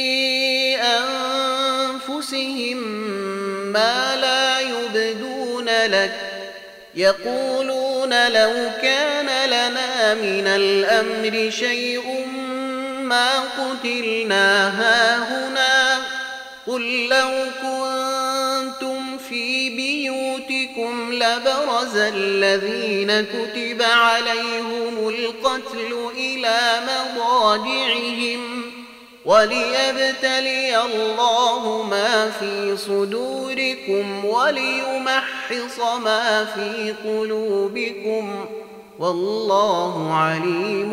أنفسهم ما لا يبدون لك يقولون لو كان لنا من الأمر شيء ما قتلنا هاهنا قل لو كنتم في بيوتكم لبرز الذين كتب عليهم القتل إلى مضاجعهم وليبتلي الله ما في صدوركم وليمحص ما في قلوبكم والله عليم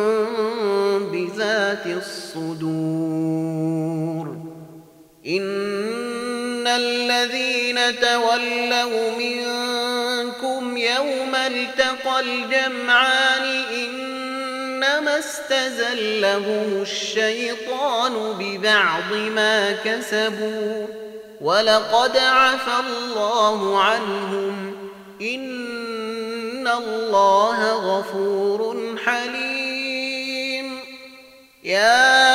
بذات الصدور إن الذين تولوا منكم يوم التقى الجمعان إنما استزلهم الشيطان ببعض ما كسبوا ولقد عفا الله عنهم إن الله غفور حليم يا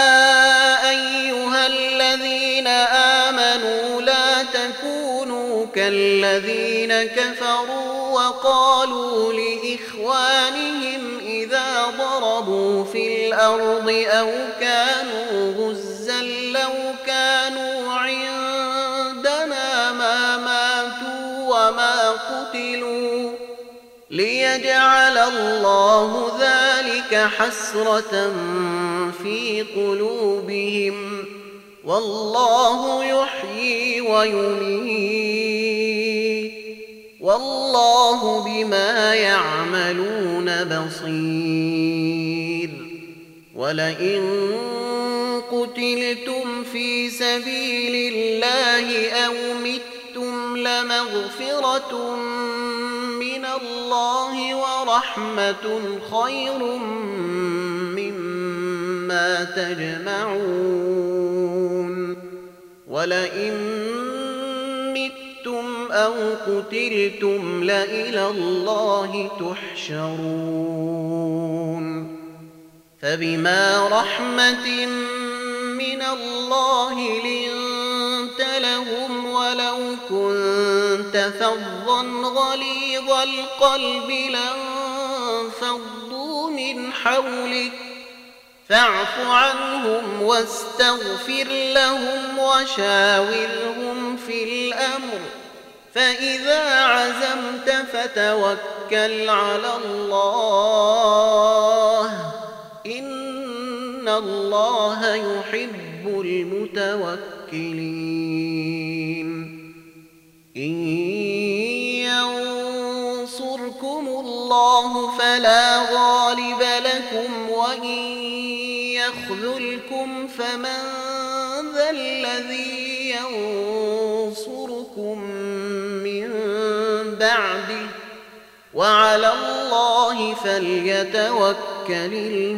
أيها الذين آمنوا لا تكونوا كالذين كفروا وقالوا لإخوانهم إذا ضربوا في الأرض أو كانوا غزا لو كانوا عندنا ما ماتوا وما قتلوا ليجعل الله ذلك حسرة في قلوبهم والله يحيي ويميت والله بما يعملون بصير ولئن قتلتم في سبيل الله أو متم لمغفرة من الله ورحمة خير مما تجمعون ولئن متم أو قتلتم لإلى الله تحشرون فبما رحمة من الله لنت لهم ولو كنت فظا غليظ القلب لانفضوا من حولك فاعف عنهم واستغفر لهم وشاورهم في الأمر فإذا عزمت فتوكل على الله إن الله يحب المتوكلين إن ينصركم الله فلا غالب لكم وإن يخذلكم فمن ذا الذي ينصركم من بعده وعلى الله فليتوكل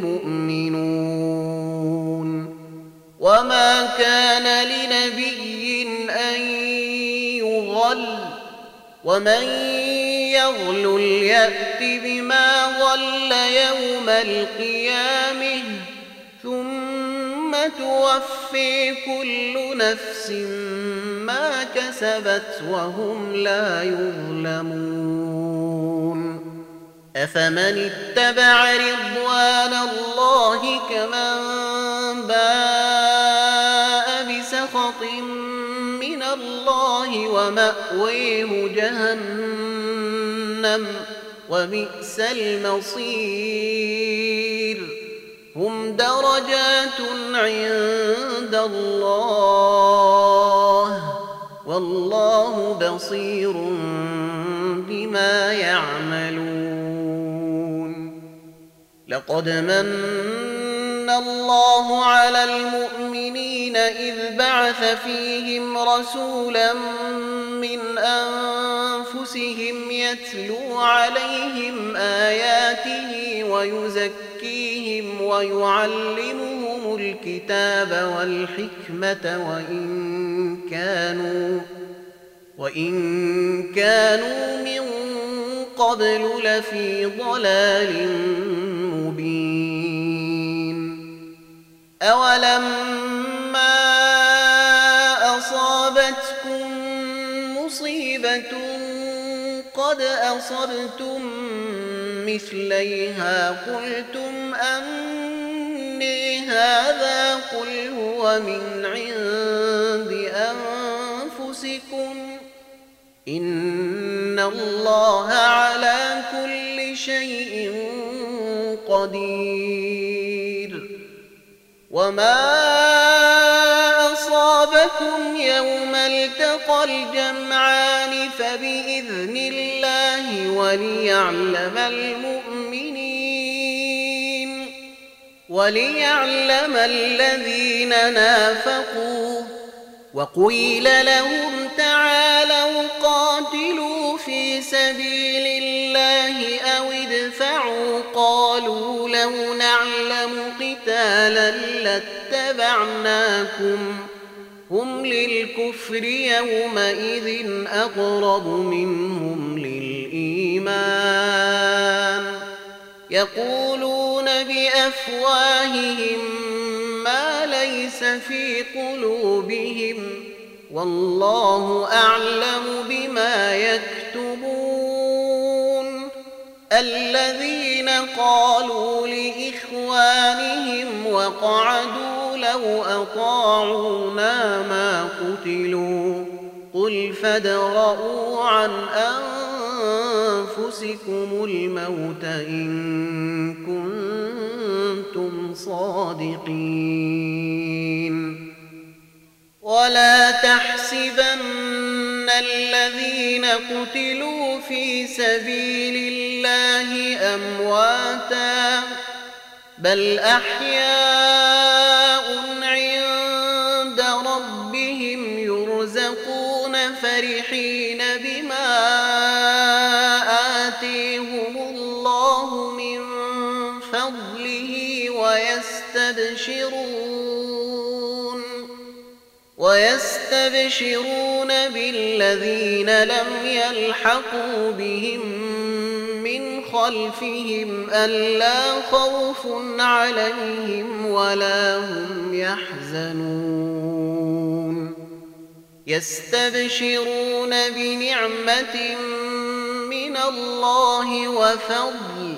المؤمنون وما كان لنبي أن يغل ومن يغل يأت بما غل يوم القيامة ثم توفي كل نفس ما كسبت وهم لا يظلمون أفمن اتبع رضوان الله كمن باء بسخط من الله ومأويه جهنم وبئس المصير هم درجات عند الله والله بصير بما يعملون لقد من الله على المؤمنين إذ بعث فيهم رسولا من أنفسهم يتلو عليهم آياته ويزكيهم ويعلمهم الكتاب والحكمة وإن كانوا من قبل لفي ضلال مبين أولما أصابتكم مصيبة قد أصبتم مثليها قلتم أني هذا قل هو من عند أنفسكم إن الله على كل شيء قدير وما أصابكم يوم التقى الجمعان فبإذن الله وليعلم الذين نافقوا وقيل لهم تعالوا قاتلوا في سبيل الله أو ادفعوا قالوا لو نعلم قتالا لاتبعناكم هم للكفر يومئذ أقرب منهم للإيمان يقولون بأفواههم ما ليس في قلوبهم والله أعلم بما يكتبون الذين قالوا لإخوانهم وقعدوا لو أطاعونا ما قتلوا قل فادرءوا عن أنفسكم الموت إن كنتم صادقين ولا تحسبن الذين قتلوا في سبيل الله أمواتا بل أحياء عند ربهم يرزقون فرحين بما آتيهم الله من فضله ويستبشرون بالذين لم يلحقوا بهم من خلفهم ألا خوف عليهم ولا هم يحزنون يستبشرون بنعمة من الله وفضل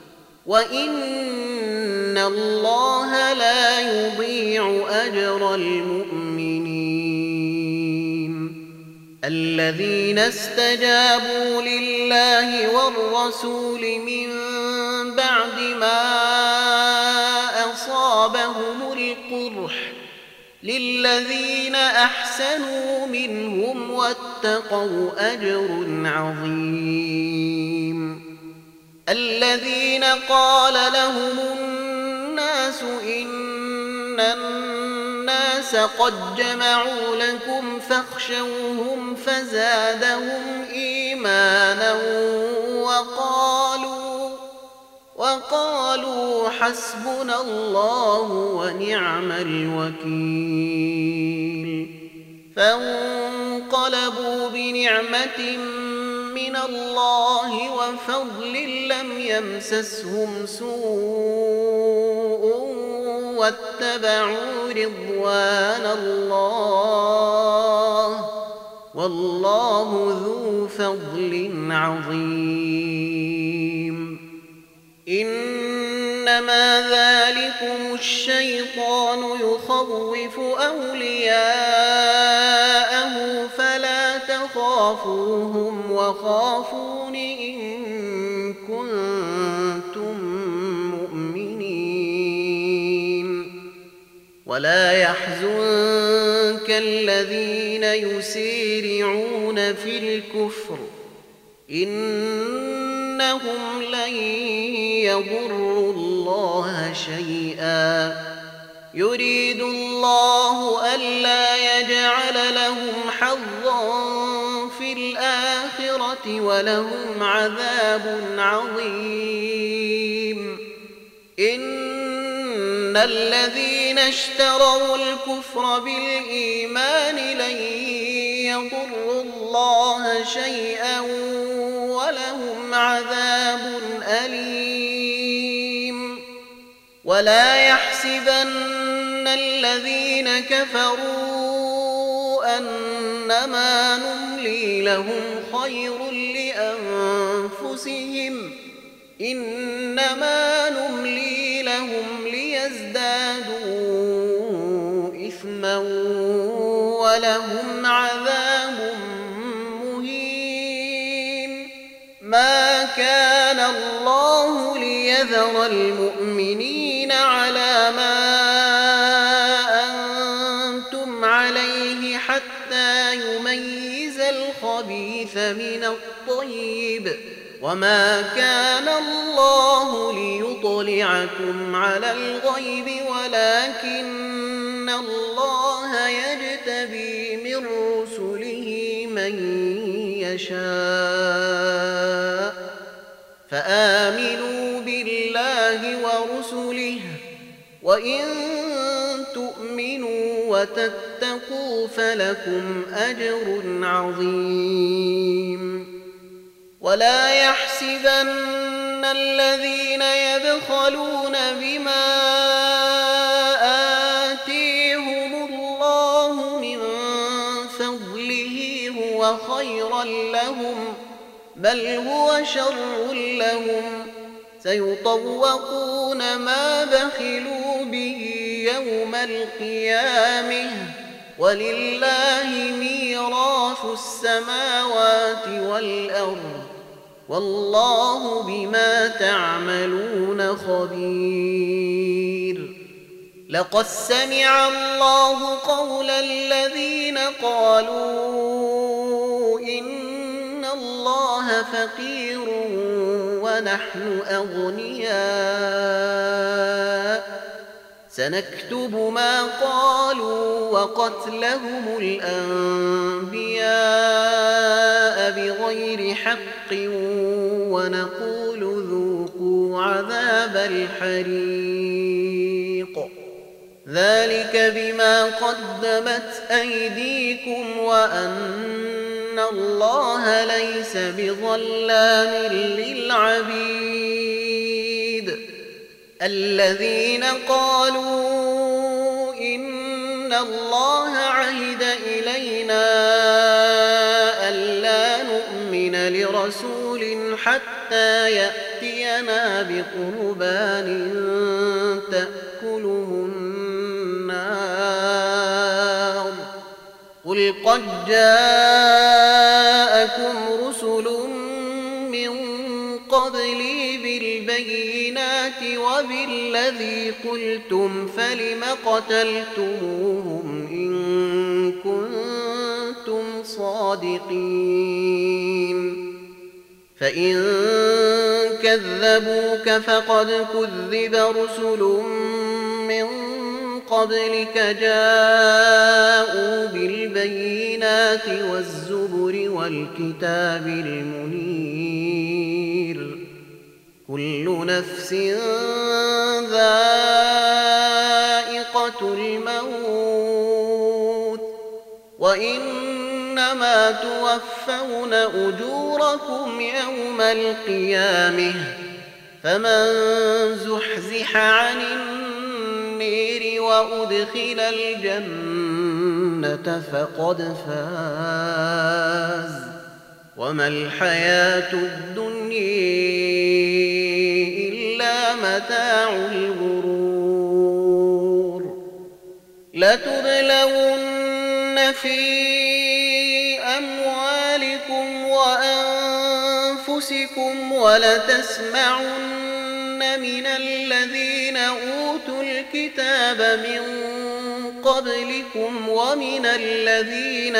وإن الله لا يضيع أجر المؤمنين الذين استجابوا لله والرسول من بعد ما أصابهم القرح للذين أحسنوا منهم واتقوا أجر عظيم الذين قال لهم الناس إن الناس قد جمعوا لكم فاخشوهم فزادهم إيمانا وقالوا حسبنا الله ونعم الوكيل فانقلبوا بنعمة من الله وفضل لم يمسسهم سوء واتبعوا رضوان الله والله ذو فضل عظيم إنما ذلكم الشيطان يخوف أولياءه فلا تخافوهم وخافون إن كنتم مؤمنين ولا يحزنك الذين يسارعون في الكفر إنهم لن يضروا الله شيئا يريد الله ألا يجعل لهم حظا في الآخرة ولهم عذاب عظيم إن الذين اشتروا الكفر بالإيمان لن يضروا الله شيئا ولهم عذاب أليم ولا يحسبن الذين كفروا أنما نملي لهم خير لأنفسهم إنما نملي لهم ليزدادوا إثما ولهم عذاب مهين ما كان الله ليذر المؤمنين على ما أنتم عليه حتى يميز الخبيث من الطيب وما كان الله ليطلعكم على الغيب ولكن الله يجتبي من رسله من يشاء فآمنوا بالله ورسله وإن تؤمنوا وتتقوا فلكم أجر عظيم ولا يحسبن الذين يبخلون بما آتيهم الله من فضله هو خيرا لهم بل هو شر لهم سيطوقون ما بخلوا به يوم القيامة ولله ميراث السماوات والأرض والله بما تعملون خبير لقد سمع الله قول الذين قالوا إن الله فقير ونحن أغنياء سنكتب ما قالوا وقتلهم الأنبياء بغير حق ونقول ذوقوا عذاب الحريق ذلك بما قدمت أيديكم وأن الله ليس بظلام للعبيد الذين قالوا إن الله عهد إلينا ألا نؤمن لرسول حتى يأتينا بقربان تأكله النار قل قد جاءكم رسل من قبلي بالبينات وبالذي قلتم فلم قتلتموهم إن كنتم صادقين فإن كذبوك فقد كذب رسل من قبلك جاءوا بالبينات والزبر والكتاب المنير كل نفس ذائقة الموت وإنما توفون أجوركم يوم القيامة فمن زحزح عن النير وأدخل الجنة فقد فاز وما الحياة الدنيا إلا متاع الغرور لتبلون في أموالكم وأنفسكم ولتسمعن من الذين أوتوا الكتاب من قبلكم ومن الذين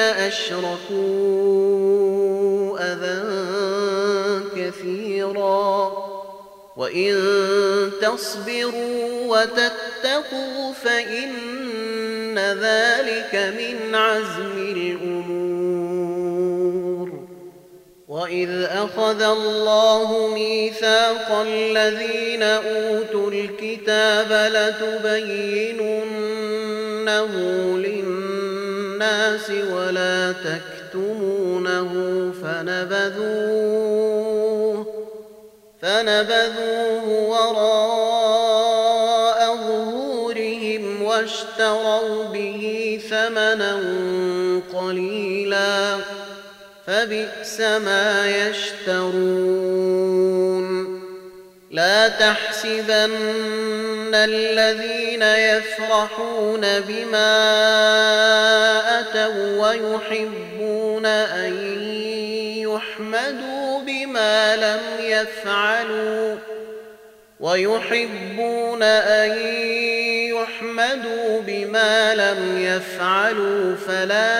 أشركوا أذى كثيرا وإن تصبروا وتتقوا فإن ذلك من عزم الأمور وإذ أخذ الله ميثاق الذين أوتوا الكتاب لتبيننه للناس ولا تكتمونه فنبذوه وراء ظهورهم واشتروا به ثمنا قليلا فبئس ما يشترون لا تحسبن الذين يفرحون بما أتوا ويحبون أن يحمدوا بما لم يفعلوا فلا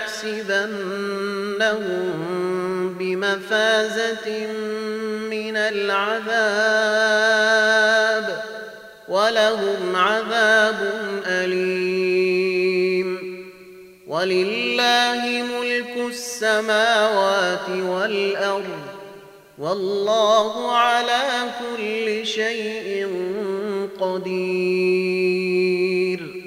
تحسبنهم بمفازة من العذاب ولهم عذاب أليم ولله ملك السماوات والأرض والله على كل شيء قدير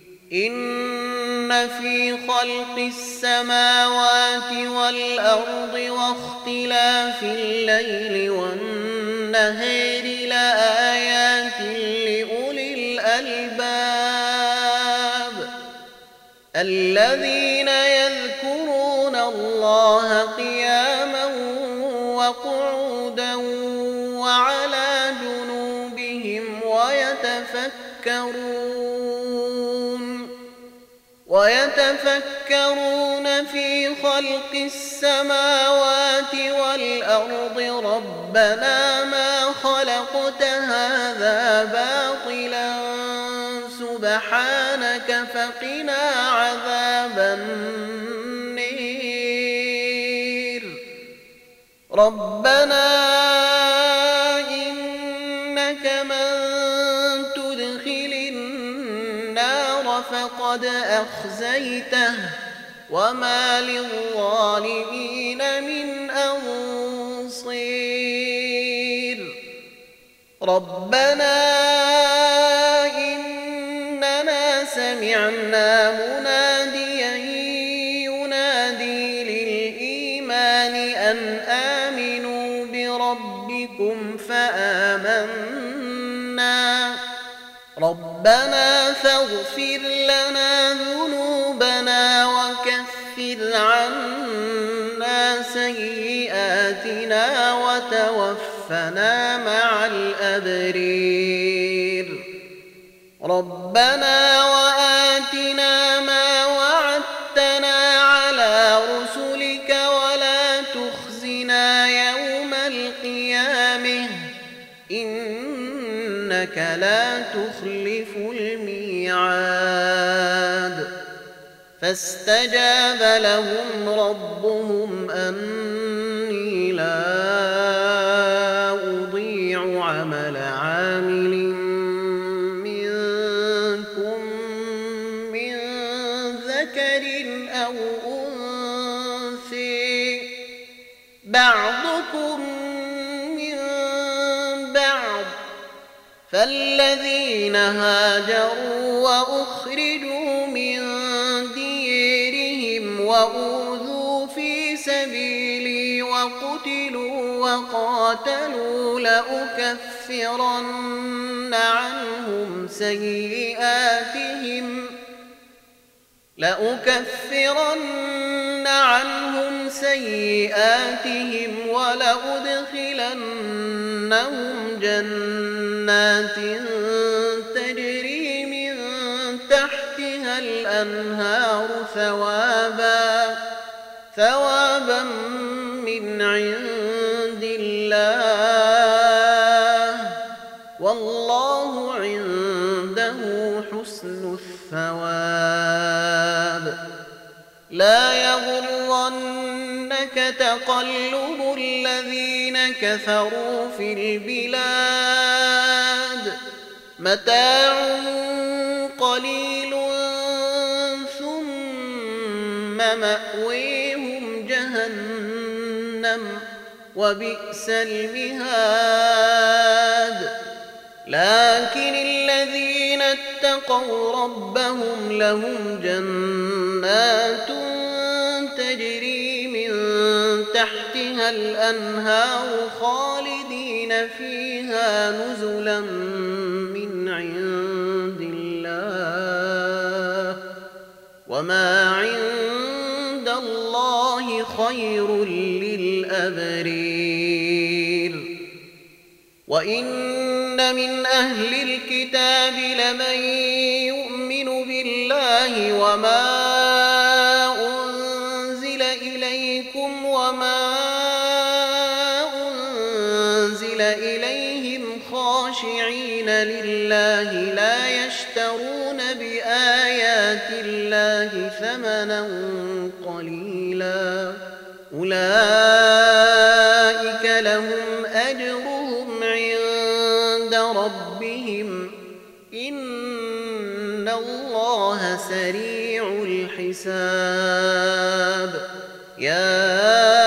إن في خلق السماوات والأرض واختلاف الليل والنهار لآيات لأولي الألباب الذين يذكرون الله قياما وقعودا وعلى جنوبهم ويتفكرون في خلق السماوات والأرض ربنا ما خلقت هذا باطلا سبحانك فقنا عذاب النير ربنا فقد أخزيته وما للظالمين من أنصير ربنا إننا سمعنا مناديا ينادي للإيمان أن آمنوا بربكم فآمنا ربنا فاغفر لنا ذنوبنا وكفر عنا سيئاتنا وتوفنا مع الأبرير ربنا وآتنا ما وعدتنا على رسلك ولا تخزنا يوم القيامة إنك لا تخلف الميعاد فاستجاب لهم ربهم أني لا أضيع عمل عامل منكم من ذكر أو أنثى بعضكم من بعض فالذين هاجروا وأخرجوا من ديرهم وأوذوا في سبيلي وقتلوا وقاتلوا لأكفرن عنهم سيئاتهم ولأدخلنهم جنات تجري من تحتها الأنهار ثوابا من عند الله والله عنده حسن الثواب لا يغرنك تقلب الذين كفروا في البلاد متاع قليل ثم مأويهم جهنم وبئس المهاد لكن الذين اتقوا ربهم لهم جنات تجري من تحتها الأنهار خالدين فيها نزلا من عند الله وما عند الله خير للأبرير وإن من أهل الكتاب لمن يؤمن بالله وما أنزل إليكم وما أنزل إليهم خاشعين لله لا يشترون بآيات الله ثمنا قليلا أولئك لهم أجرهم عند ربهم إن الله سريع الحساب يا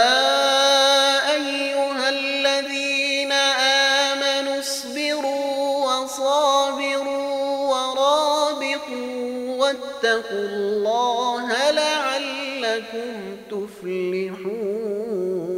أيها الذين آمنوا اصبروا وصابروا ورابطوا واتقوا الله لعلكم تفلحون